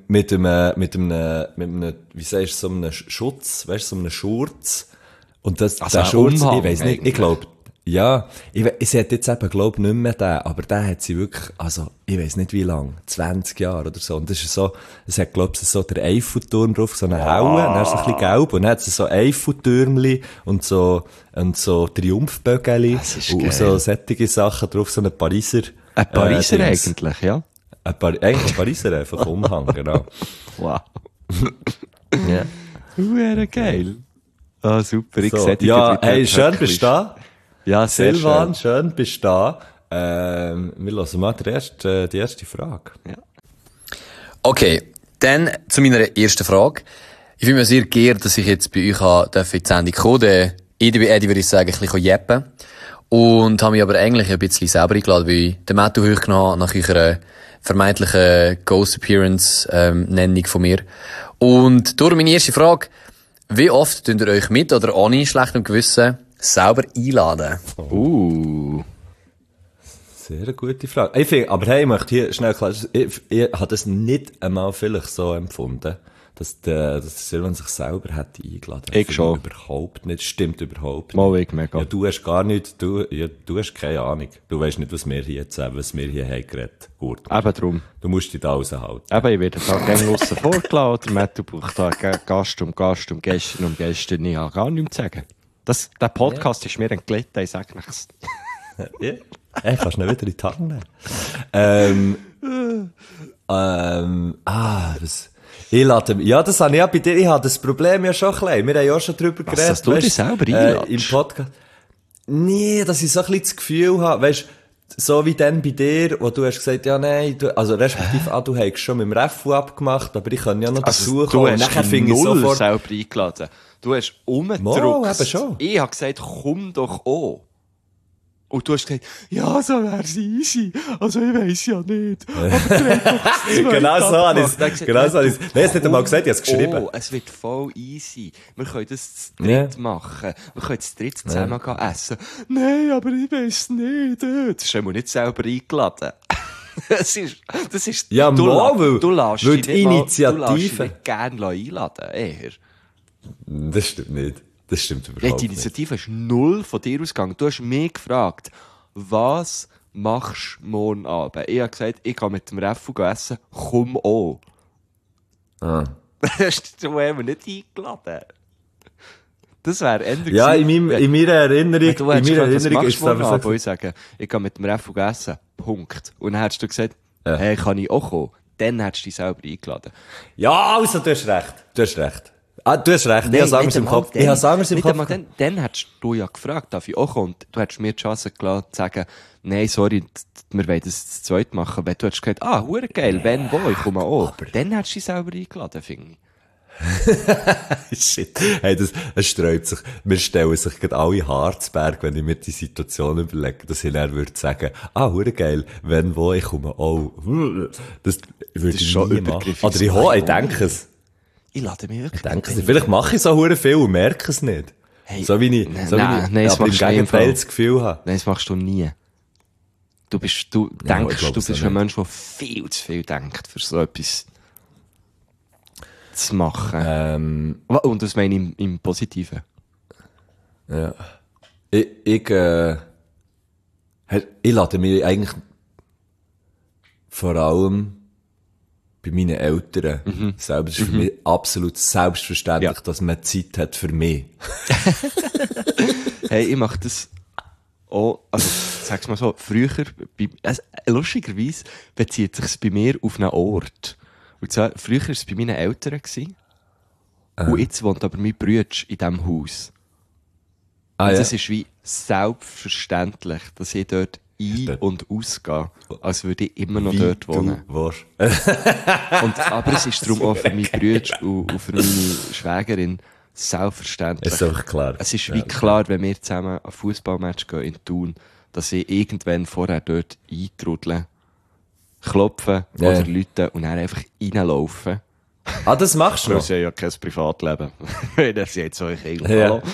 wie sagst du, so einem Schutz, weißt du, so einem Schurz. Und das, Also der ein Schurz, Umhang ich weiss nicht, eigentlich. ich glaube, ja, sie hat jetzt eben, glaub nicht mehr den, aber den hat sie wirklich, also, ich weiss nicht wie lang, 20 Jahre oder so. Und das ist so, es hat, glaub ich, so der Eiffelturm drauf, so eine Haue, und dann ist es ein bisschen gelb, und dann hat sie so Eiffeltürmli und so Triumphbögeli, Das ist und geil. so sättige Sachen drauf, so eine Pariser. Ein Pariser Dings. eigentlich, ja? Eigentlich ein Pariser einfach Umhang, genau. Wow. Ja. Wäre geil. Ah, super. Ich So, sehe dich ja, dort hey, schön wirklich. bist du da. Ja, sehr Silvan, schön. schön bist du da. Wir hören mal die erste Frage. Okay, dann zu meiner ersten Frage. Ich finde mir sehr geehrt, dass ich jetzt bei euch in die Sendung kommen. Der EDB würde ich sagen, ein bisschen jeppen. Und habe mich aber eigentlich ein bisschen selber eingeladen, weil ich den Matthew hochgenommen habe nach eurer vermeintlichen Ghost Appearance Nennung von mir. Und durch meine erste Frage: Wie oft könnt ihr euch mit oder ohne schlechtem Gewissen selber einladen? Sehr eine gute Frage. Ich finde, aber hey, ich möchte hier schnell klar, ich habe das nicht einmal vielleicht so empfunden, dass der Silvan sich selber hätte eingeladen. Ich Finde schon. Überhaupt nicht, stimmt überhaupt nicht. Mal ich mega. Ja, du hast gar nicht, du hast keine Ahnung. Du weißt nicht, was wir hier haben geredet. Gut. Eben drum. Du musst dich da raushalten. Eben, ich werde da gerne aussen vorgeladen. Der Matthew braucht da Gast um gestern. Ich habe gar nichts zu sagen. Der Podcast ist mir entglitten, ich sage nichts. Ja. Hey, kannst du nicht wieder in die Hand nehmen? Ich lade mich, ja, das habe ich ja bei dir, ich habe das Problem ja schon ein bisschen. Wir haben ja auch schon drüber geredet. dass du dich weisst, selber einladest? im Podcast. Nee, dass ich so ein bisschen das Gefühl habe, weisst, so wie dann bei dir, wo du hast gesagt, ja, nein, also respektive, du hast schon mit dem Refu abgemacht, aber ich kann ja noch dazu Also, du kommen. hast Nachher finde ich null sofort, selber eingeladen. Du hast Mal, umgedruckt. eben schon. Ich habe gesagt, komm doch an. Und du hast gesagt, ja, so wär's easy. Also, ich weiss ja nicht. genau so habe ich es, genau so habe ich es. Nein, es nicht einmal gesagt, ich habe es geschrieben. Oh, es wird voll easy. Wir können das zu Ja. dritt machen. Wir können zu dritt zusammen gehen essen. Nein, aber ich weiss nicht. Das ist einmal nicht selber eingeladen. das ist, Ja, du, mal, weil- du lässt weil dich die nicht mal- Initiative- Du lässt dich nicht gerne einladen, eher. Das stimmt nicht. Das stimmt Nein, überhaupt die nicht. Initiative ist null von dir ausgegangen. Du hast mich gefragt, was machst du morgen Abend? Ich habe gesagt, ich gehe mit dem Refu essen, komm an. Ah. Du haben wir nicht eingeladen. Das wäre ändern Ja, gewesen, in meiner Erinnerung, du hättest gefragt, was machst ist du es morgen einfach Abend? so. Und ich sage, ich gehe mit dem Refu essen. Punkt. Und dann hättest du gesagt, Ja. hey, kann ich auch kommen? Dann hättest du dich selber eingeladen. Ja, also, du hast recht. Du hast recht. Ah, du hast recht. Ich habe es im Kopf. Ich habe es anders im Nicht Kopf. einmal dann hättest du ja gefragt, darf ich auch kommen? Und du hättest mir die Chance gelassen, zu sagen, nein, sorry, wir wollen das zu zweit machen. Weil du hättest gesagt, hure geil, wenn, wo, ich komme auch. Dann hättest du dich selber eingeladen, finde ich. Shit. Hey, es sträubt sich. Wir stellen sich gerade alle Harzberg, wenn ich mir die Situation überlege, dass ich dann würde sagen, hure geil, wenn, wo, ich komme auch. Das würde ist ich schon nie machen. übergriffig. Oder ich denke es. Ich lade mich wirklich. Denke es. Vielleicht mache ich so hure viel und merke es nicht. Hey, so wie ich, nein, so wie nein, ich, nein, das aber im machst du nie im Gegenteil Fall. das Gefühl habe. Nein, das machst du nie. Du ich denkst, glaub du es bist auch ein nicht. Mensch, der viel zu viel denkt, für so etwas zu machen. Und das meine ich im Positiven. Ja. Ich lade mich eigentlich vor allem bei meinen Eltern selber. Es ist für mich absolut selbstverständlich, Ja. dass man Zeit hat für mich. Hey, ich mache das auch, also sag's mal so, früher, lustigerweise bezieht sich's bei mir auf einen Ort. Und zwar, früher war es bei meinen Eltern gewesen. Und jetzt wohnt aber mein Bruder in diesem Haus. Und das ist wie selbstverständlich, dass ich dort ein- und ausgehe, als würde ich immer noch dort wohnen. Aber es ist darum auch für meinen Bruder und für meine Schwägerin selbstverständlich. Ist doch klar. Es ist wie klar, wenn wir zusammen ein Fußballmatch gehen in Thun, dass ich irgendwann vorher dort eintrudle, klopfen oder läuten und dann einfach reinlaufen. Ah, das machst du Wir noch? haben ja kein Privatleben. Das ist jetzt euch eigentlich. Ja. Hallo.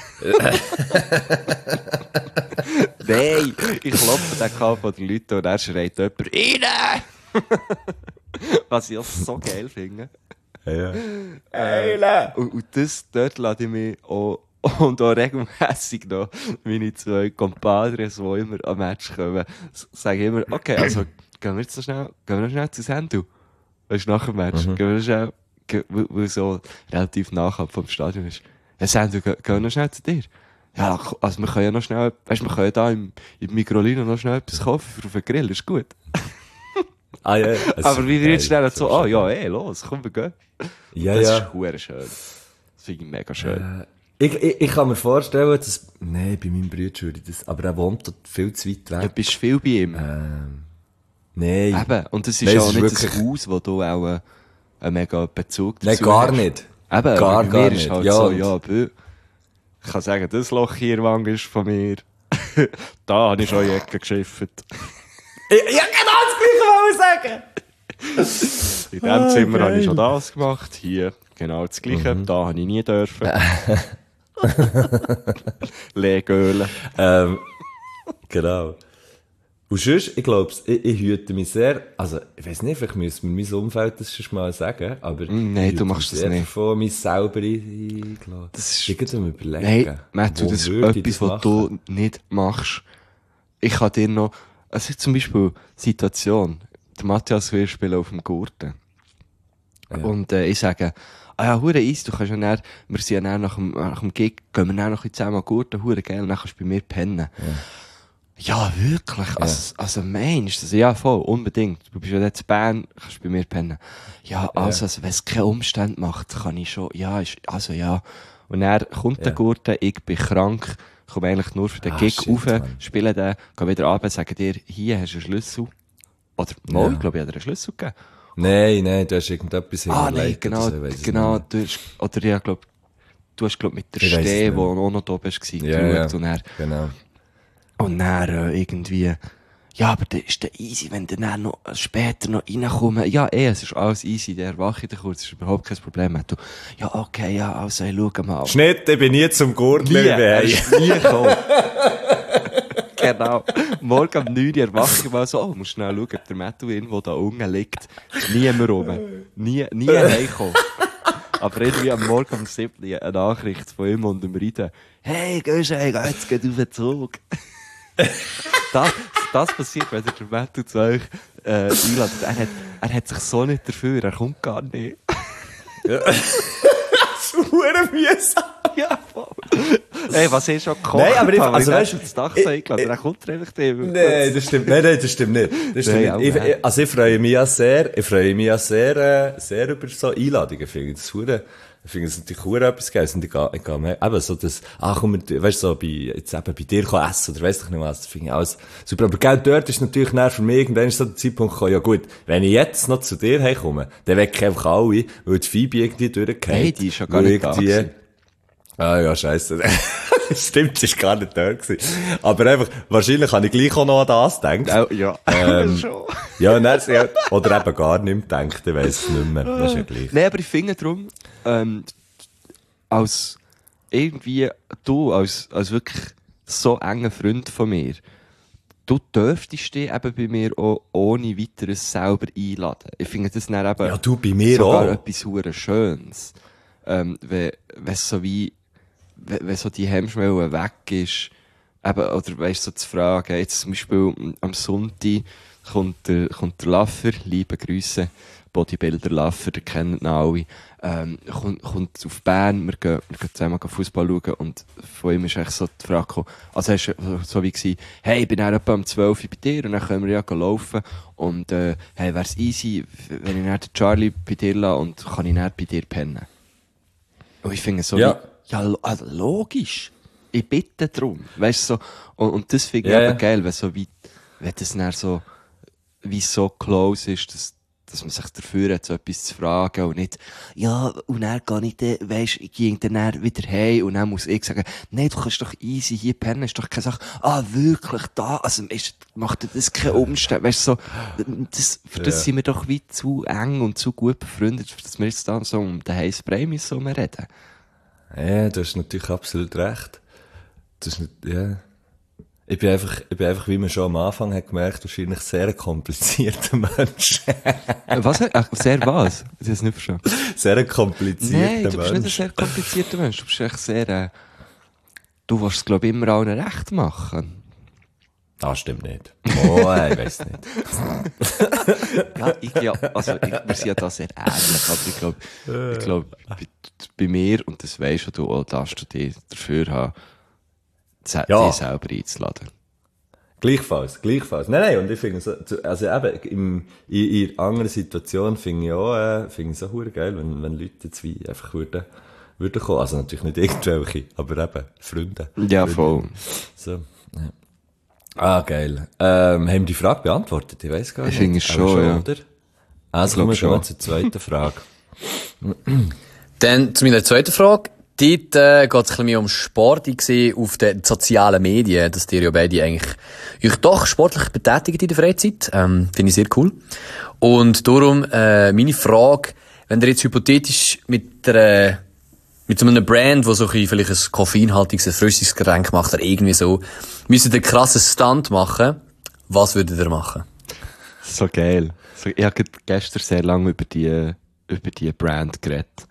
Nein, ich klopfe den Kopf von den Leuten und er schreit jemand rein! Was ich auch so geil finde. Ja. Und das, dort lade ich mich auch, und auch regelmässig noch meine 2 Compadres, die immer am Match kommen, sage ich immer, okay, also gehen wir jetzt noch schnell zu Sendu. Weißt du, nach dem Match. Gehen wir noch schnell, weil so relativ nachab vom Stadion ist. Ja, Sendu, gehen wir noch schnell zu dir. Ja, also wir können ja noch schnell, weißt du, wir können da im Mikrolino noch schnell etwas kaufen für auf den Grill, ist gut. Ah, ja. Aber wie wir jetzt schnell so, los, komm, wir gehen. Ja, Das ja. ist verdammt schön. Das finde ich mega schön. Ich kann mir vorstellen, dass, nein, bei meinem Bruder würde ich das, aber er wohnt dort viel zu weit Du weg. bist viel bei ihm. Nein. Eben. Und das ist Nein, ja es auch ist nicht wirklich- ein Haus, wo du auch einen mega Bezug Nein, dazu gar hast. nicht. Eben, Gar bei mir ist nicht. halt Ja, so, und- ja, ich kann sagen, das Loch hier Wang ist von mir. Da habe ich schon in die Ecke geschifft. Ja, genau das Gleiche wollte ich sagen! In diesem Zimmer habe ich schon das gemacht. Hier genau das Gleiche. Da habe ich nie dürfen. Legölen. Genau. Und sonst, ich glaube, ich hüte mich sehr, also, ich weiss nicht, vielleicht müsste mir mein Umfeld das schon mal sagen, aber Nein, ich du hüte machst mich das sehr nicht. davon, mich selber eingeladen. Das ist- Ich muss mir überlegen. Nein, Matthew, wo das ist würde ich etwas, das was machen? du nicht machst. Ich kann dir noch, also zum Beispiel Situation, der Matthias will spielen auf dem Gurten. Und ich sage, hure easy, du kannst ja dann, wir sind ja dann nach dem Gig, gehen wir dann noch ein bisschen zusammen an Gurten, hure geil, und dann kannst du bei mir pennen. Ja, wirklich? Also meinst du das? Ja, voll, unbedingt. Du bist ja jetzt in Bern, kannst bei mir pennen. Ja, also wenn es keine Umstände macht, kann ich schon, ja. Und dann kommt der Gurten, ich bin krank, komme eigentlich nur für den Gig shit, rauf, Mann. spiele den, gehe wieder runter, sage dir, hier hast du einen Schlüssel. Oder, mal, ich glaube, ich habe dir einen Schlüssel gegeben. Nein, du hast irgendetwas Nein, hinterlegt genau, oder so, ich weiss es genau, nicht. du hast, oder ja, du hast, mit der Ich weiss es Steh, nicht die auch noch da bist, Ja, geschaut, ja, genau. und dann irgendwie, ja, aber das ist dann easy, wenn dann noch später noch reinkommen. Ja, es ist alles easy, der erwache ich kurz, ist überhaupt kein Problem mehr. Du, ja, okay, ja, also, ich schau mal. Schnitt, ich bin nie zum Gurtler Er dabei. ist nie gekommen. Genau. Morgen um 9 Uhr erwache ich mal so, oh, musst schnell schauen, ob der Matthew irgendwo da unten liegt. Nie mehr rum. Nie heimgekommen. Aber irgendwie am Morgen um 7 Uhr eine Nachricht von ihm und dem Riden. Hey, gehst du, jetzt geht auf den Zug. Das passiert, wenn der Matthew zu euch einladet. Er hat sich so nicht dafür, er kommt gar nicht. Hure mühsam. Ja, voll. Hey, was ist schon gekocht? Nein, aber ich- habe, also weil weißt er du, das Dach so eingeladen, dann kommt er einfach dem. Nein, das stimmt. Nein, das stimmt nicht. Das stimmt Nein, nicht. auch nicht. Also ich freue mich ja sehr sehr über so Einladungen. Ich finde das natürlich hure etwas Geiles. Und ich gehe mehr, eben so das, komm, weißt du, so jetzt eben bei dir kann essen oder weiss ich nicht was, das finde ich alles super. Aber gell, dort ist natürlich näher für mich, irgendwann ist so der Zeitpunkt gekommen, ja gut, wenn ich jetzt noch zu dir heimkomme, dann weck ich einfach alle, weil die Phoebe irgendwie durchgeht. Nein, die ist ja gar nicht da gewesen. Ah ja, scheisse. Stimmt, sie ist gar nicht da gewesen. Aber einfach, wahrscheinlich habe ich gleich auch noch an das gedacht. Ja, schon. Ja, nein, oder eben gar nicht mehr gedacht, ich weiss es nicht mehr. Das ist ja gleich. Nein, aber ich finde darum, als irgendwie du, als wirklich so enger Freund von mir, du dürftest dich eben bei mir auch ohne weiteres selber einladen. Ich finde das dann eben Ja, du bei mir sogar auch. etwas hure Schönes. Wenn so wie, wenn so die Hemmschwelle weg ist, eben, oder weißt so zu fragen, jetzt zum Beispiel am Sonntag kommt der Laffer, liebe Grüße, Bodybuilder Laffer, den kennen ihn alle, kommt auf Bern, wir gehen zusammen Fußball schauen und von ihm ist echt so die Frage gekommen, also er war so wie gewesen, hey, ich bin dann etwa um 12 Uhr bei dir und dann können wir ja laufen und hey, wär's easy, wenn ich dann den Charlie bei dir lasse und kann ich dann bei dir pennen. Und ich finde so, Ja. also logisch, ich bitte drum, weißt du, so, und das finde ich Ja, eben ja. geil, wenn das dann so, wie so close ist, dass man sich dafür hat, so etwas zu fragen und nicht, ja, und dann gehe ich dann, weisst, ich gehe dann wieder heim und dann muss ich sagen, nein, du kannst doch easy hier pennen, ist doch keine Sache, wirklich da, also, macht dir das keinen Umstand, weißt du, so, für das sind wir doch wie zu eng und zu gut befreundet, dass wir jetzt da so um den heißen Brei müssen reden. Ja, du hast natürlich absolut recht. Das ist nicht, ja. Ich bin einfach, wie man schon am Anfang hat gemerkt, wahrscheinlich sehr ein komplizierter Mensch. Was? Ach, sehr was? Ich habe es nicht verstanden. Sehr ein komplizierter Nein, du bist nicht ein sehr komplizierter Mensch. Du bist echt sehr, du willst es, glaube ich, immer allen recht machen. Ah, stimmt nicht. Oh, ich weiss nicht. Wir sind ja da sehr ähnlich, aber ich glaube, bei mir, und das weisst du auch, darfst du dich dafür haben, dich selber einzuladen. Gleichfalls. Nein, und ich finde so, also eben, in anderen Situationen finde ich auch, finde ich es auch verdammt geil, wenn Leute jetzt wie einfach würden kommen. Also natürlich nicht irgendwelche, aber eben, Freunde. Ja, voll. So, ja. Ah, geil. Haben wir die Frage beantwortet? Ich weiss gar nicht. Ich finde es Aber schon, ja. Oder? Also kommen wir schon mal zur zweiten Frage. Dann zu meiner zweiten Frage. Dort geht es ein bisschen mehr um Sport. Ich sehe auf den sozialen Medien, dass ihr ja beide eigentlich euch doch sportlich betätigt in der Freizeit. Finde ich sehr cool. Und darum meine Frage, wenn ihr jetzt hypothetisch mit so einem Brand, wo so ein vielleicht ein koffeinhaltiges Erfrischungsgetränk macht, oder irgendwie so, müsstet ihr einen krassen Stunt machen, was würdet ihr machen? So geil. So, ich habe gestern sehr lange über die Brand geredet.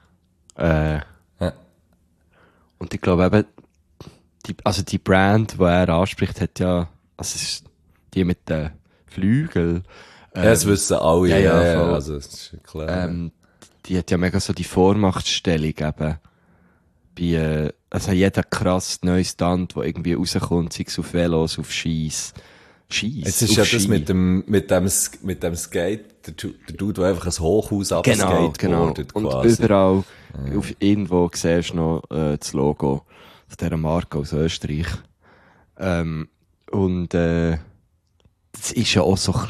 Und ich glaube eben, die Brand, die er anspricht, hat ja, also es ist die mit den Flügeln. Ja, das wissen alle. Ja, voll. Also, das ist klar. Die hat ja mega so die Vormachtstellung eben. Also jeder krass neue Stunt, der irgendwie rauskommt, sei es auf Velos, auf Skis. Jetzt ist ja das mit dem Skate, der Dude, der einfach ein Hochhaus abskateboardet, genau. Und quasi. überall, irgendwo siehst du noch, das Logo von dieser Marke aus Österreich. Das ist ja auch so ein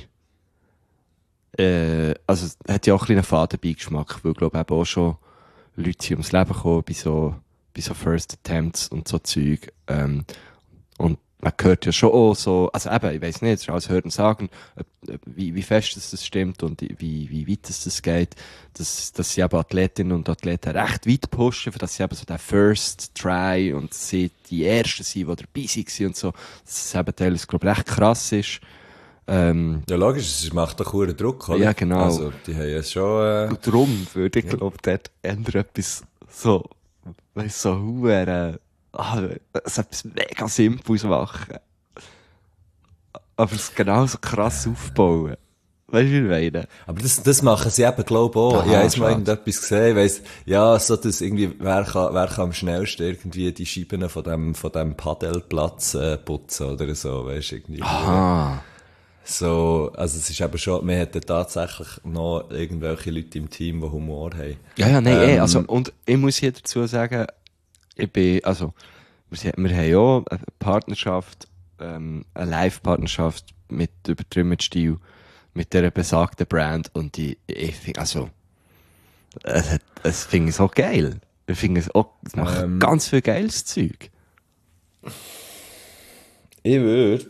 bisschen, also, es hat ja auch ein bisschen einen Fadenbeigeschmack, weil, glaube ich, eben auch schon Leute sind ums Leben gekommen bei so First Attempts und so Zeug, und man hört ja schon auch so, also eben, ich weiss nicht, es ist alles Hören und Sagen, wie fest das stimmt und wie weit das geht, dass sie eben Athletinnen und Athleten recht weit pushen, für dass sie eben so den First Try und sie die Ersten sind, die dabei waren und so, dass es eben teilweise, glaube ich, recht krass ist. Ja, logisch, es macht doch hohen Druck, oder? Ja, genau. Also, die haben ja schon, Und darum würde ich, glaube ich, dort ändern etwas so, weißt so huere, so etwas mega Simples machen. Aber es genauso krass aufbauen. Weißt du, wie ich meine? aber das machen sie eben, glaube ich, auch. Aha, Ich habe jetzt mal schade. irgendetwas gesehen, weiss, ja, so, dass irgendwie, wer kann am schnellsten irgendwie die Scheiben von dem Padelplatz, putzen oder so, weißt du, irgendwie. Aha. So, also es ist eben schon, wir hätten tatsächlich noch irgendwelche Leute im Team, die Humor haben. Ja, nein, also, und ich muss hier dazu sagen, wir haben ja auch eine Partnerschaft, eine Live-Partnerschaft mit Übertrieben Stil, mit dieser besagten Brand, und ich finde, also, es finde ich so geil. Ich finde es auch, es macht ganz viel geiles Zeug. Ich würde,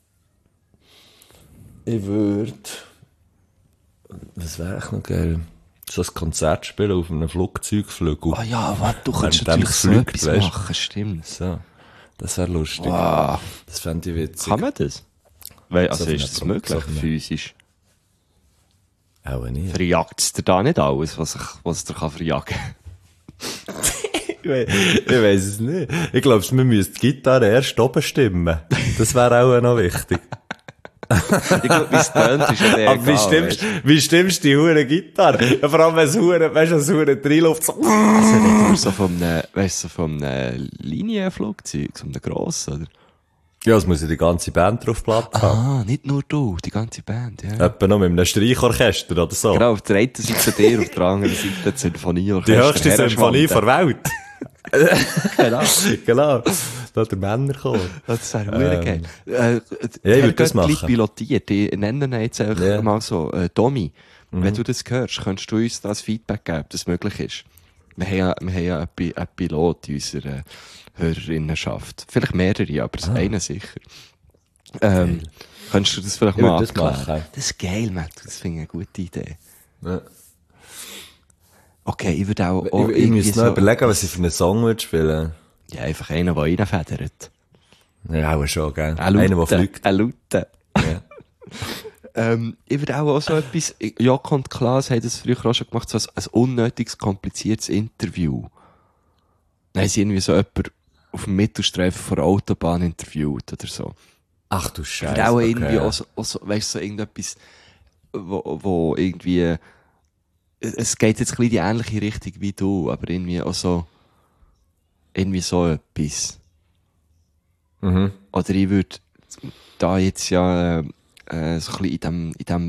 was wäre echt noch geil? So ein Konzert spielen auf einem Flugzeugflügel. Ah ja, warte, du kannst Während natürlich so dem etwas fliegt, weisst? machen, stimmt. So. Das wäre lustig. Wow. Das fände ich witzig. Kann man das? Weil, also So ist das möglich, so eine- physisch? Auch nicht. Verjagt es dir da nicht alles, was es dir kann verjagen? Ich weiss es nicht. Ich glaube, wir müssten die Gitarre erst oben stimmen. Das wäre auch noch wichtig. Ich glaube, wie es tönt, ist ja der Aber wie stimmst du die hure Gitarre? Ja, vor allem, wenn es hure, weißt du, es hure reinläuft, so. Also nicht nur so von einem, weißt du, so von einem Linienflugzeug, so einem grossen, oder? Ja, es muss ja die ganze Band drauf Platte haben. Ah, nicht nur du, die ganze Band, ja. Etwa noch mit einem Streichorchester oder so. Genau, auf der einen Seite dir, auf der anderen Seite das Symphonieorchester. Die höchste Symphonie der Welt. Genau. Genau. Da hat der Männerchor. Das wäre verdammt geil. Ja, ich würde das machen. Pilotiert. Ich nenne ihn jetzt einfach Ja. mal so, Domi. Wenn du das hörst, könntest du uns das Feedback geben, ob das möglich ist. Wir haben ja einen Pilot in unserer Hörerinnenschaft. Vielleicht mehrere, aber einen sicher. Könntest du das vielleicht Ich mal würde das abklären? machen. Das ist geil, Matt. Das finde ich eine gute Idee. Ja. Okay, ich würde auch Ich irgendwie müsste noch überlegen, was ich für einen Song würde spielen. Ja, einfach einen, der reinfedert. Ja, auch schon, gell? Ein Einer, der fliegt. Ein Laute. Ja. Ich würde auch so etwas, Joko und Klaas haben das früher auch schon gemacht, so ein unnötiges, kompliziertes Interview. Dann haben sie irgendwie so jemanden auf dem Mittelstreifen von der Autobahn interviewt oder so. Ach du Ich Scheiße. würde auch okay, irgendwie, ja. auch so, weißt du, so irgendetwas, wo irgendwie, es geht jetzt ein bisschen in die ähnliche Richtung wie du, aber irgendwie auch so, irgendwie so etwas. Mhm. Oder ich würde da jetzt ja so ein bisschen in dem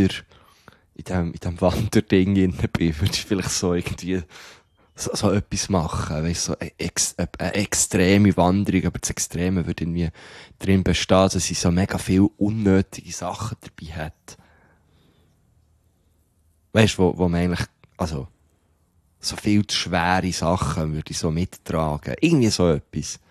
Wanderding drin bin, würde ich vielleicht so irgendwie so etwas machen. Weißt, so eine extreme Wanderung, aber das Extreme würde irgendwie drin bestehen, dass ich so mega viel unnötige Sachen dabei hat. Weißt du, wo man eigentlich, also, so viel zu schwere Sachen würde ich so mittragen. Irgendwie so etwas.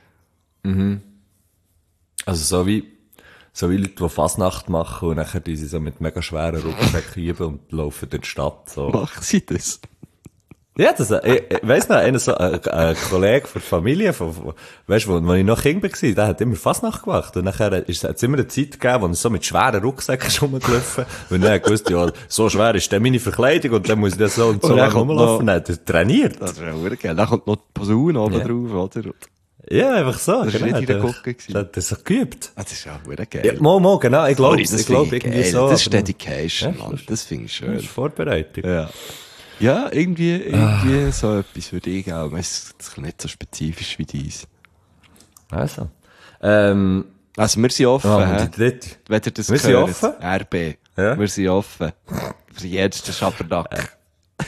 Also so wie Leute, die Fasnacht machen und nachher die sie so mit mega schweren Rucksäcken üben und laufen durch die Stadt, so. Machen sie das? Ja, ich weiss noch, ein Kollege von der Familie, weißt du, wo ich noch Kind war, der hat immer Fasnacht gemacht. Und nachher hat es immer eine Zeit gegeben, wo er so mit schweren Rucksäcken rumgelaufen ist. Und dann hat er gewusst, ja, so schwer ist dann meine Verkleidung und dann muss ich das so und so dann lang kommt rumlaufen. Dann hat er trainiert. Das wäre auch geil. Dann kommt noch die Posaune oben drauf, oder? Ja, einfach so. Das war nicht in der Gucke. Der hat das so geübt. Das ist auch verdammt geil. Ja, mo, genau, ich glaube Das irgendwie geil. so. Das ist aber- Dedication, Ja, Mann. Das finde ich Das schön. ist Vorbereitung. Ja. Ja, irgendwie so etwas würde ich auch. Das ist nicht so spezifisch wie dies. Also. Also, wir sind offen, die hä? dritte. Wenn ihr das Wir sind hört. offen? RB. Ja. Wir sind offen. Für jetzt den Schabernack.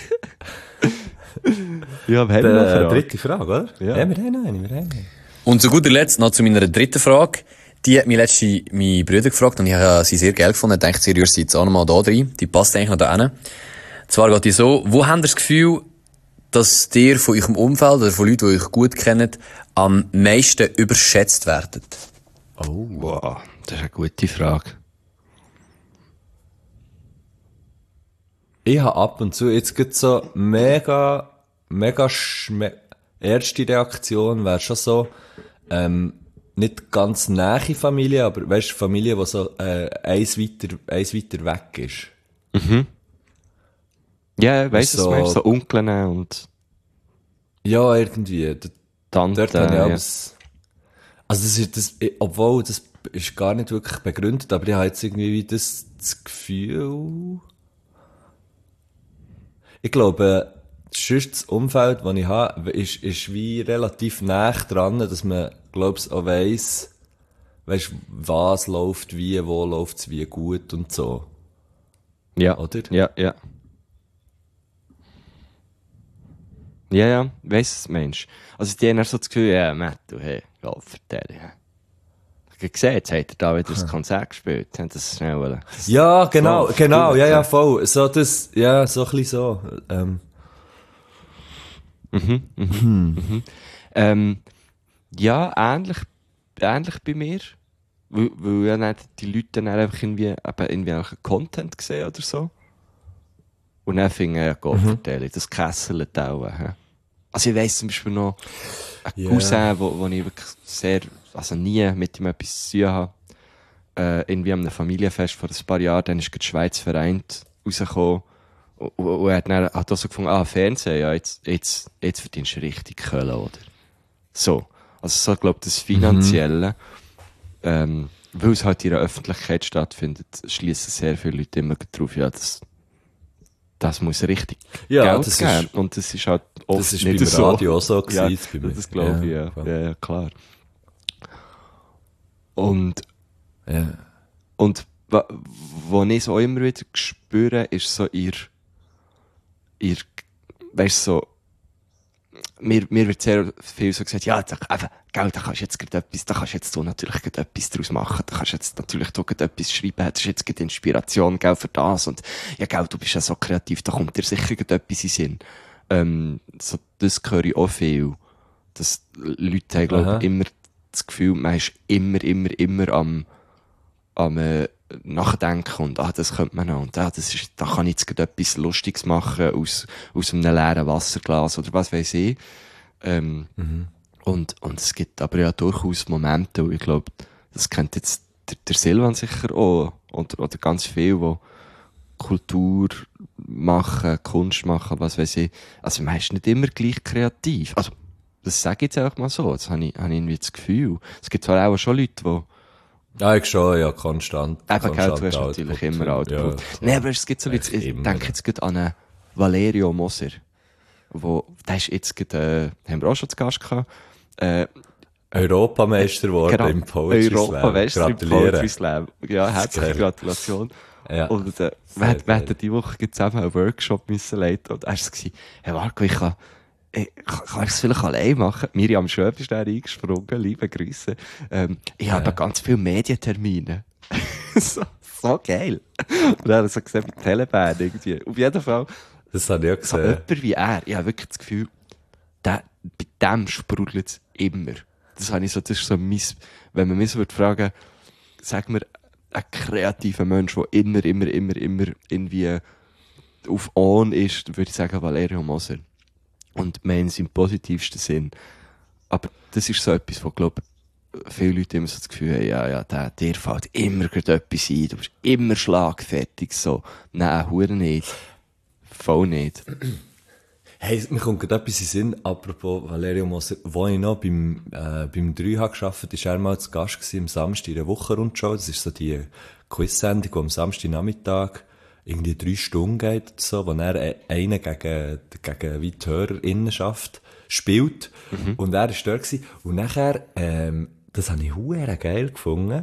Ja, wir haben noch eine Frage. Dritte Frage, oder? Ja. Ja, wir haben eine. Und zu guter Letzt noch zu meiner dritten Frage. Die hat mich letztens meine Brüder gefragt und ich habe sie sehr geil gefunden. Ich dachte, sie rührt sie jetzt auch nochmal da rein. Die passt eigentlich noch da hin. Zwar geht die so, wo habt ihr das Gefühl, dass ihr von eurem Umfeld oder von Leuten, die euch gut kennt, am meisten überschätzt werdet? Oh. Wow, das ist eine gute Frage. Ich habe ab und zu, jetzt gibt's so mega erste Reaktion wäre schon so, nicht ganz nahe Familie, aber weißt du, Familie, die so, eins weiter weg ist. Ja, ich weiss es, So- so Onkeln und Ja, irgendwie. Tanten. Dort habe ich ja. also das ist, obwohl, das ist gar nicht wirklich begründet, aber ich habe jetzt irgendwie wie das Gefühl, ich glaube, das Umfeld, das ich habe, ist wie relativ nah dran, dass man, glaub's, auch weiss, was läuft wie, wo läuft's wie gut und so. Ja, Oder? Ja. Ja, weiss es, Mensch. Also, die haben dann so das Gefühl, ja, Matt, du, hey, geh vertellen, ja. Ich habe gesehen, jetzt hat er da wieder das Konzert gespielt. Haben das schnell wollen. Ja, genau, So, genau, gut, ja, ja. voll. So das, ja, so ein bisschen so. Ja, ähnlich bei mir. Weil ja dann die Leute dann einfach irgendwie auch Content sehen oder so. Und dann finden ja, Gott vertellen, das kesselt auch. He? Also ich weiss zum Beispiel noch einen Cousin, wo ich wirklich also nie mit ihm etwas zu tun habe. Irgendwie an einem Familienfest vor ein paar Jahren, dann ist die Schweiz vereint rausgekommen. Und er hat auch so gefunden, Fernsehen, ja, jetzt verdienst du richtig Kohle, oder? So. Also so, glaub das Finanzielle, weil es halt in der Öffentlichkeit stattfindet, schließen sehr viele Leute immer darauf, ja, das muss richtig Geld das geben. ist, Und das ist halt oft das ist nicht beim so. Radio auch so Ja, gewesen. bei mir. das glaube ich, ja. voll. Ja, klar. Und Ja. wo ich so immer wieder spüre, ist so weißt du, so, mir wird sehr viel so gesagt, ja, Geld, da kannst du jetzt gerade etwas, da kannst du jetzt so natürlich gerade etwas draus machen, da kannst du jetzt natürlich da gerade etwas schreiben, das ist jetzt gerade Inspiration, gell, für das, und, ja, gell, du bist ja so kreativ, da kommt dir sicher gerade etwas in den Sinn. So, das höre ich auch viel, dass Leute haben, glaube ich, immer das Gefühl, man ist immer am nachdenken und, das könnte man noch, und, da kann ich jetzt gerade etwas Lustiges machen aus einem leeren Wasserglas oder was weiß ich. Und es gibt aber ja durchaus Momente, wo ich glaube, das kennt jetzt der Silvan sicher auch, oder ganz viel, wo Kultur machen, Kunst machen, was weiß ich. Also man ist nicht immer gleich kreativ. Also, das sage ich jetzt einfach mal so, das habe ich irgendwie das Gefühl. Es gibt zwar auch schon Leute, die Ja, ich schon, ja, konstant. eben, gell, du hast Output. natürlich immer Output. Ja, Nein, aber es gibt so Leute, ich immer. denke jetzt gerade an einen Valerio Moser, der ist jetzt gerade, haben wir auch schon zu Gast gehabt, Europameister geworden im Poetry Slam. Europameister im Gratuliere. Poetry Slam. Ja, herzliche geil. Gratulation. Ja. Und Sehr wir geil. hätten diese Woche zusammen einen Workshop müssen leiten und er war so, hey Marco, kann ich es vielleicht allein machen? Miriam Schöpf ist da eingesprungen, liebe Grüße. Ich habe ganz viele Medientermine. so geil. Und dann hat er so gesagt, mit Telebahn irgendwie. Auf jeden Fall, Das habe ich auch so gesehen. jemand wie er, ich habe wirklich das Gefühl, bei dem sprudelt es immer. Das habe ich so, das ist so wenn man mich so würde fragen, sag mir, ein kreativer Mensch, der immer irgendwie auf On ist, würde ich sagen Valerio Moser. Und meinen im positivsten Sinn. Aber das ist so etwas, wo, glaube ich, viele Leute immer so das Gefühl haben, dir fällt immer gerade etwas ein, du bist immer schlagfertig, so. Nein, hure nicht. Voll nicht. Hey, mir kommt gerade etwas in den Sinn, apropos Valerio Moser, wo ich noch beim 3 habe gearbeitet, ist er mal zu Gast gewesen, am Samstag in der Wochenrundschau. Das ist so die Quiz-Sendung, die am Samstagnachmittag irgendwie 3 Stunden geht, oder so, wo er einen gegen wie die HörerInnenschaft spielt. Und er ist dort gewesen. Und nachher, das habe ich hure geil gefunden,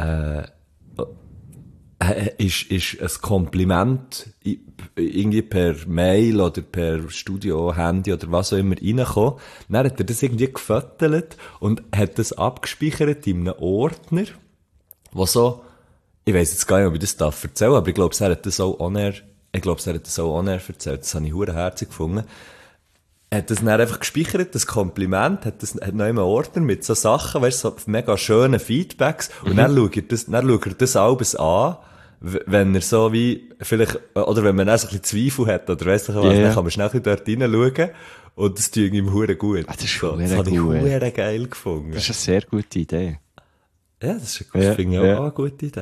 ist ein Kompliment irgendwie per Mail oder per Studio, Handy oder was auch immer reingekommen. Dann hat er das irgendwie gefottelt und hat das abgespeichert in einem Ordner, wo so, ich weiss jetzt gar nicht, ob ich das erzählen darf, aber ich glaube, er hat das auch on-air erzählt. Das habe ich hure herzig gefunden. Er hat das dann einfach gespeichert, das Kompliment, hat noch in einem Ordner mit so Sachen, weißt du, so mega schönen Feedbacks, und dann schaut er das alles an, wenn er so wie, vielleicht, oder wenn man auch so ein bisschen Zweifel hat, oder weiss ich was, dann kann man schnell dort hineinschauen, und das tut ihm hure gut. Das ist so, hure das habe ich gut. hure geil gefunden. Das ist eine sehr gute Idee. Ja, das ist eine finde ich auch eine gute Idee.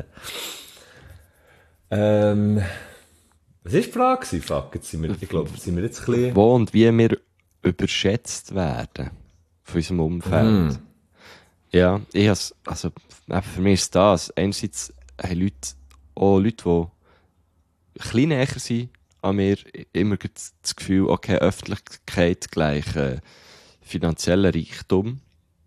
Was war die Frage gewesen? Fuck, jetzt ich glaube, sind wir jetzt ein bisschen... Wo und wie wir überschätzt werden von unserem Umfeld. Ja, also für mich ist das, einerseits haben Leute, die ein bisschen näher sind an mir, immer das Gefühl, okay, Öffentlichkeit gleich finanzieller Reichtum.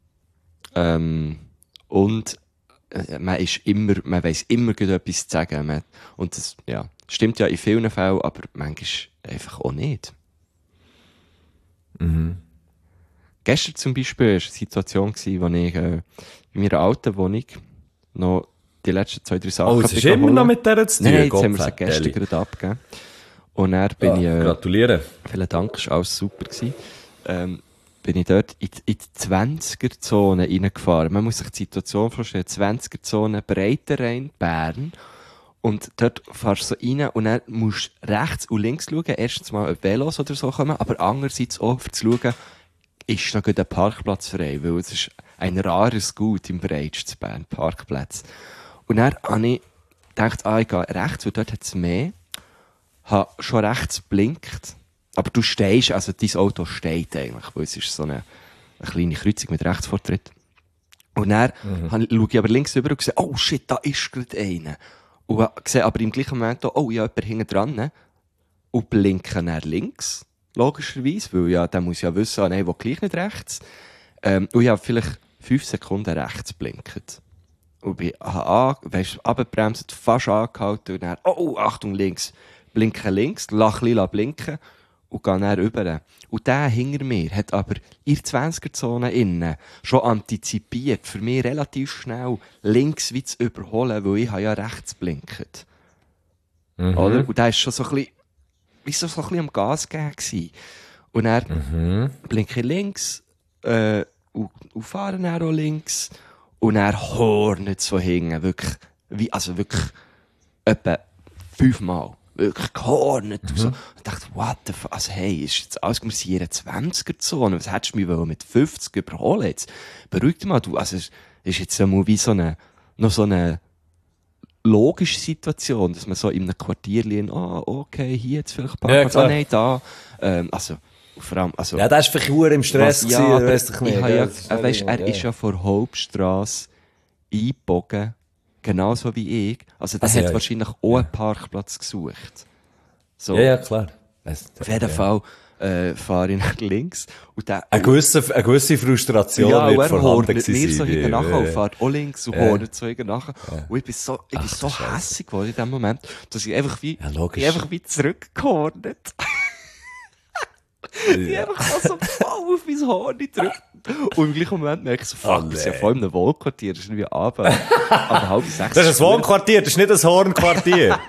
Und man weiss immer gut etwas zu sagen. Und das, ja, stimmt ja in vielen Fällen, aber manchmal einfach auch nicht. Gestern zum Beispiel war eine Situation, wo ich bei meiner alten Wohnung noch die letzten 2-3 Sachen... Oh, es ist immer noch mit der zu tun? Nein, jetzt haben wir sie gestern gerade abgegeben. Und dann bin ich... gratuliere. Vielen Dank, das war alles super gewesen. Bin ich dort in die 20er-Zone reingefahren. Man muss sich die Situation vorstellen, 20er-Zone, Breitenrhein, Bern. Und dort fährst du so rein und dann musst du rechts und links schauen. Erstens mal, ob Velos oder so kommen, aber andererseits auch, um zu schauen, ist noch ein Parkplatz frei, weil es ist ein rares Gut im Breitsch zu Bern, Parkplatz. Und dann habe ich gedacht, ich gehe rechts, weil dort hat es mehr. Habe schon rechts blinkt. Aber du stehst, also dein Auto steht eigentlich, weil es ist so eine kleine Kreuzung mit Rechtsvortritt. Und dann schaue ich aber links rüber und sehe, oh shit, da ist gerade einer. Und sehe aber im gleichen Moment auch, oh, ja, jemand hinten dran. Und blinke dann links, logischerweise, weil ja, der muss ja wissen, nein, wo gleich nicht rechts. Und ich habe vielleicht 5 Sekunden rechts blinkt. Und ich habe abgebremst, fast angehalten und dann, oh, Achtung, links. Blinken links, lach lila blinken und gehe dann rüber. Und der hinter mir hat aber in der 20er-Zone innen schon antizipiert, für mich relativ schnell links wie zu überholen, weil ich ja rechts blinkt. Oder? Und der war schon so ein bisschen, wie so ein bisschen am Gas geben. Und dann blinke ich links, und fahren dann auch links. Und dann hornet so hinten, wirklich, wirklich etwa 5-mal. Wirklich gehornet. Und so. Und ich dachte, what the fuck, also hey, ist jetzt alles, wir sind in einer 20er-Zone, was hättest du mich mit 50 überholen? Jetzt beruhig dich mal, du, also, es ist jetzt ja mal wie noch so eine logische Situation, dass man so in einem Quartier okay, hier jetzt vielleicht Parkplatz, nein, da, vor allem, also. Ja, der ist vielleicht im Stress gewesen, weiss ich nicht. Er ist ja vor Hauptstrasse eingebogen, genauso wie ich. Also, der hat wahrscheinlich auch einen Parkplatz gesucht. So. Ja, klar. Auf jeden Fall, fahre ich nach links. Und eine gewisse Frustration wird vorhanden gewesen. Mir so hinten nachher und fahrt auch links und hornet so hinten nachher. Und ich bin so hässig geworden in dem Moment, dass ich einfach wie zurückgehornet. Die einfach so voll auf mein Horn gedrückt. Und im gleichen Moment merke ich so, fuck, das ist ja voll in einem Wohnquartier, das ist irgendwie Abend. Aber 5:30. Das ist ein Wohnquartier, das ist nicht ein Hornquartier.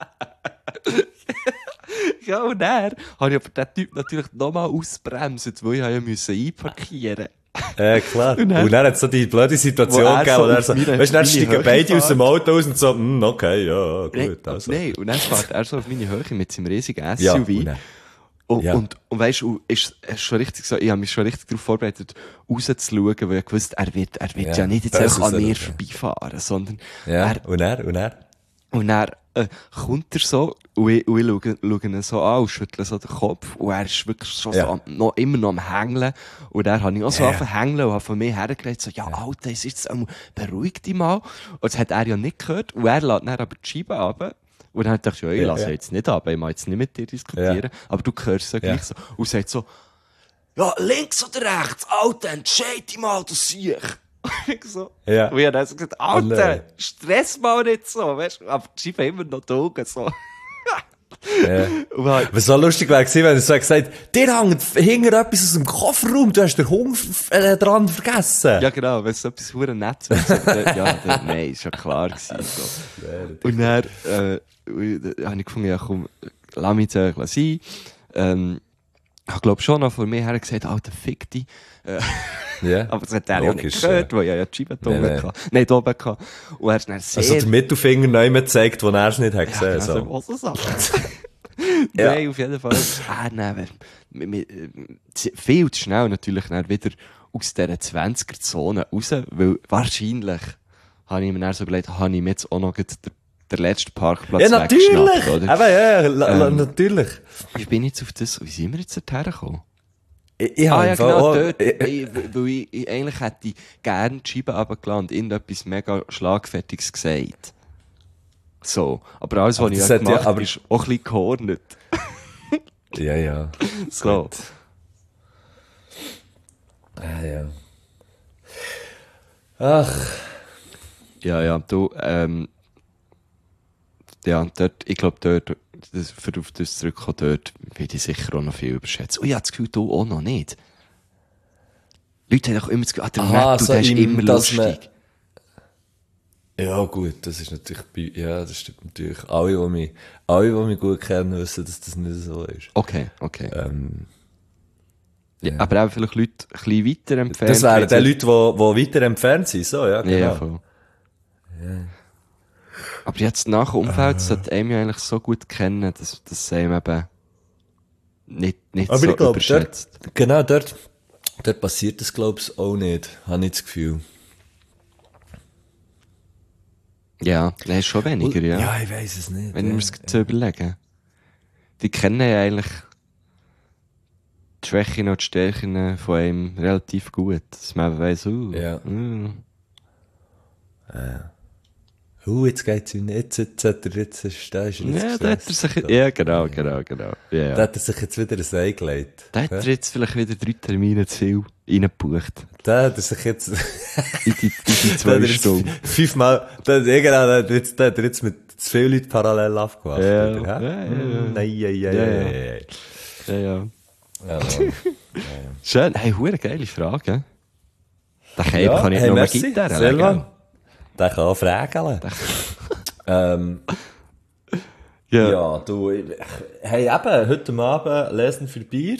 Ja, und dann habe ich aber den Typ natürlich nochmal ausbremsen, weil ich ja einparkieren musste. Klar. Und dann hat es so die blöde Situation gegeben, wo er so, weißt du, dann steigen beide aus dem Auto aus und so, okay, ja, gut, also. Nein, und dann fährt er so auf meine Höhe mit seinem riesigen SUV. Und weisst du, ist schon richtig so, ich habe mich schon richtig darauf vorbereitet, rauszuschauen, weil ich wusste, er wird ja nicht jetzt einfach an mir vorbeifahren, sondern und er? Und dann kommt er so, und ich schaue ihn so an und schüttle so den Kopf, und er ist wirklich schon so immer noch am Hängeln, und dann habe ich auch so angefangen hängeln und habe von mir hergelegt, so, ja, Alter, es ist jetzt beruhig dich mal. Und das hat er ja nicht gehört, und er lässt dann aber die Scheibe runter. Und dann dachte ich, ja, ich lasse jetzt nicht ab, ich mag jetzt nicht mit dir diskutieren. Ja. Aber du hörst es gleich so. Und sagt so, ja, links oder rechts, Alter, entscheid dich mal, du Sieg. Und so. Ja. Und ich habe dann so gesagt, Alter, stress mal nicht so, weißt du, aber die Scheibe immer noch die Augen, so. Ja. Was so lustig wäre gewesen, wenn er so gesagt dir hängt hinter etwas aus dem Kofferraum, du hast den Hund dran vergessen. Ja, genau, wenn es so etwas verdammt Netz wäre. Nein, ist schon klar gewesen. So. Und dann, habe ich gefunden, ja, komm, lass mich jetzt sein. Ich habe, glaube schon noch von mir her gesagt, Alter, fick dich. Aber das hat er ja nicht gehört, weil ja die Scheibe da oben hatte. Nein, da oben hatte. Und er ist dann sehr... Also der Mittelfinger neu mehr gezeigt, wo er es nicht hat gesehen. Ja, genau, so. Nein, auf jeden Fall. Viel zu schnell natürlich dann wieder aus dieser 20er-Zone raus, weil wahrscheinlich habe ich mir dann so überlegt, habe ich mir jetzt auch noch der letzte Parkplatz weggeschnappt, oder? Aber natürlich. Wie bin ich jetzt auf das, wie sind wir jetzt dorthin gekommen? Ja, genau, dort. Weil ich eigentlich hätte gerne die Scheibe runtergelassen und irgendetwas mega Schlagfertiges gesagt. So. Aber alles, was ich gemacht habe, ist auch ein bisschen gehornet. Ja. So. Gut. Ja. Ach. Ja, du, ja, dort, ich glaube, dort, für auf das zurückkommen, dort werde ich sicher auch noch viel überschätzen. Und ich habe das Gefühl, du auch noch nicht. Leute haben doch immer das Gefühl, der Netto, der ist immer lustig. Ja, gut, das ist natürlich, das stimmt natürlich. Alle, die mich gut kennen, wissen, dass das nicht so ist. Okay. Ja, aber auch vielleicht Leute ein bisschen weiter entfernt. Das wären die Leute, die weiter entfernt sind, so, ja, genau. Ja, voll. Ja. Aber jetzt nach dem Umfeld sollte einem ja eigentlich so gut kennen, dass einem eben nicht aber so glaub, überschätzt. Dort passiert das, glaube ich, auch nicht. Habe ich das Gefühl. Ja, das ist schon weniger, ja. Ja, ich weiss es nicht. Wenn wir es zu überlegen. Die kennen ja eigentlich die Schwächen und die Stärken von einem relativ gut. Dass man eben weiss, Jetzt geht's ihm nicht, jetzt hat er jetzt, da ist er jetzt Ja, da hat er sich, genau. Ja, ja. Da hat er sich jetzt wieder ein Ei gelegt. Da hat er jetzt vielleicht wieder 3 Termine zu viel reingebucht. Da hat er sich jetzt, In die da 2 hat er jetzt Stunden. 5-mal, da hat er jetzt mit zu vielen Leuten parallel aufgemacht. Ja, oder, hä? ja. Nein. Ja. Ja, Schön. Hey, hure geile Frage. Den Cape kann ich hey, noch mal merci, Gitarre Selva. legen. Der kann auch fragen. Ja. Ja, du, hey, eben, heute Abend lesen für Bier.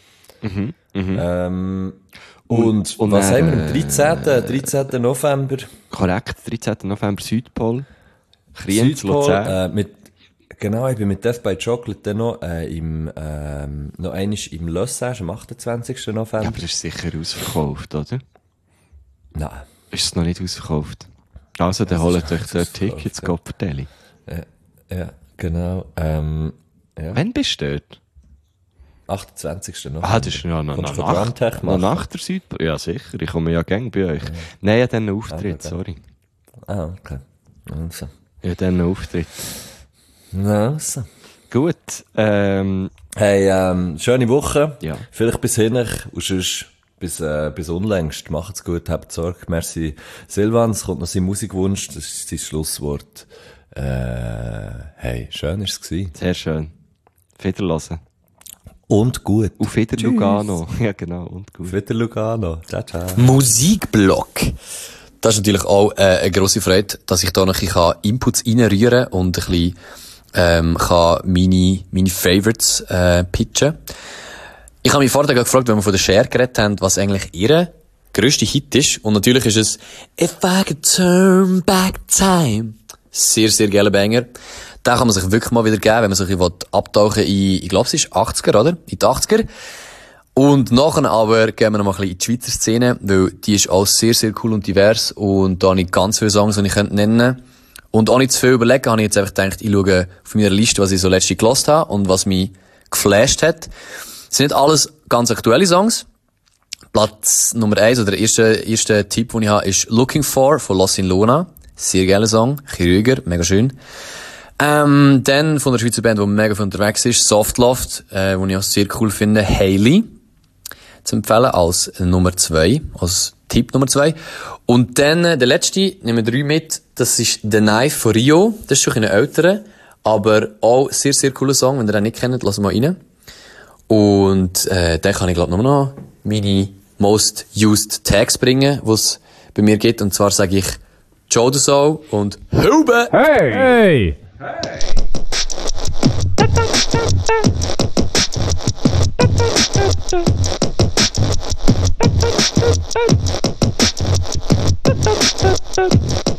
Und was haben wir am 13. November? Korrekt, 13. November Südpol. Kriens, Südpol, Luzern. genau, ich bin mit Death by Chocolate dann noch, noch einmal im Lausanne am 28. November. Ja, aber das ist sicher ausverkauft, oder? Nein. Ist es noch nicht ausverkauft? Also, dann holt euch dort Tickets, Goppertelli. Ja, genau. Ja. Wann bist du dort? 28. November. Ah, das ist ja noch Kommst du von nach Drumtech machen? nach der Südpol. Ja, sicher. Ich komme ja gern bei euch. Nein, ich habe dann einen Auftritt, okay. sorry. Ah, okay. Also. Ich habe dann einen Auftritt. Also. Gut, Hey, schöne Woche. Ja. Vielleicht bis hinten und sonst bis unlängst. Macht's gut, habt Sorge. Merci Silvan, es kommt noch sein Musikwunsch, das ist sein Schlusswort. Hey, schön ist es gewesen. sehr schön. Wiederhören. Und gut. Auf Wieder Lugano. Ja, genau, und gut. Auf Wieder Lugano. Ciao, ciao. Musikblock. Das ist natürlich auch eine grosse Freude, dass ich da noch ein bisschen Inputs reinrühren kann und ein bisschen kann meine Favorites pitchen. Ich habe mich vorher gefragt, wenn wir von der Cher geredet haben, was eigentlich ihr grösster Hit ist. Und natürlich ist es If I Could Turn Back Time. Sehr, sehr geiler Banger. Den kann man sich wirklich mal wieder geben, wenn man sich abtauchen in, ich glaube, es ist 80er, oder? In die 80er. Und nachher aber gehen wir noch mal ein bisschen in die Schweizer Szene, weil die ist auch sehr, sehr cool und divers. Und da habe ich ganz viele Songs, die ich nennen könnte. Und auch nicht zu viel überlegen, habe ich jetzt einfach gedacht, ich schaue auf meiner Liste, was ich so letztens gehört habe und was mich geflasht hat. Es sind nicht alles ganz aktuelle Songs. Platz Nummer 1 oder der erste Tipp, den ich habe, ist Looking For von Los in Luna. Sehr geiler Song. Chirurger, mega schön. Dann von der Schweizer Band, die mega viel unterwegs ist, Soft Loft, die ich auch sehr cool finde, Hailey. Zu empfehlen als Nummer 2, als Tipp Nummer 2. Und dann, der letzte, nehmen wir 3 mit, das ist The Knife von Rio. Das ist schon ein älterer, aber auch sehr, sehr cooler Song. Wenn ihr den nicht kennt, lasst mal rein. Und, dann kann ich, glaube ich, noch meine most used Tags bringen, die es bei mir gibt. Und zwar sage ich Joe the Soul und Hube! Hey! Hey!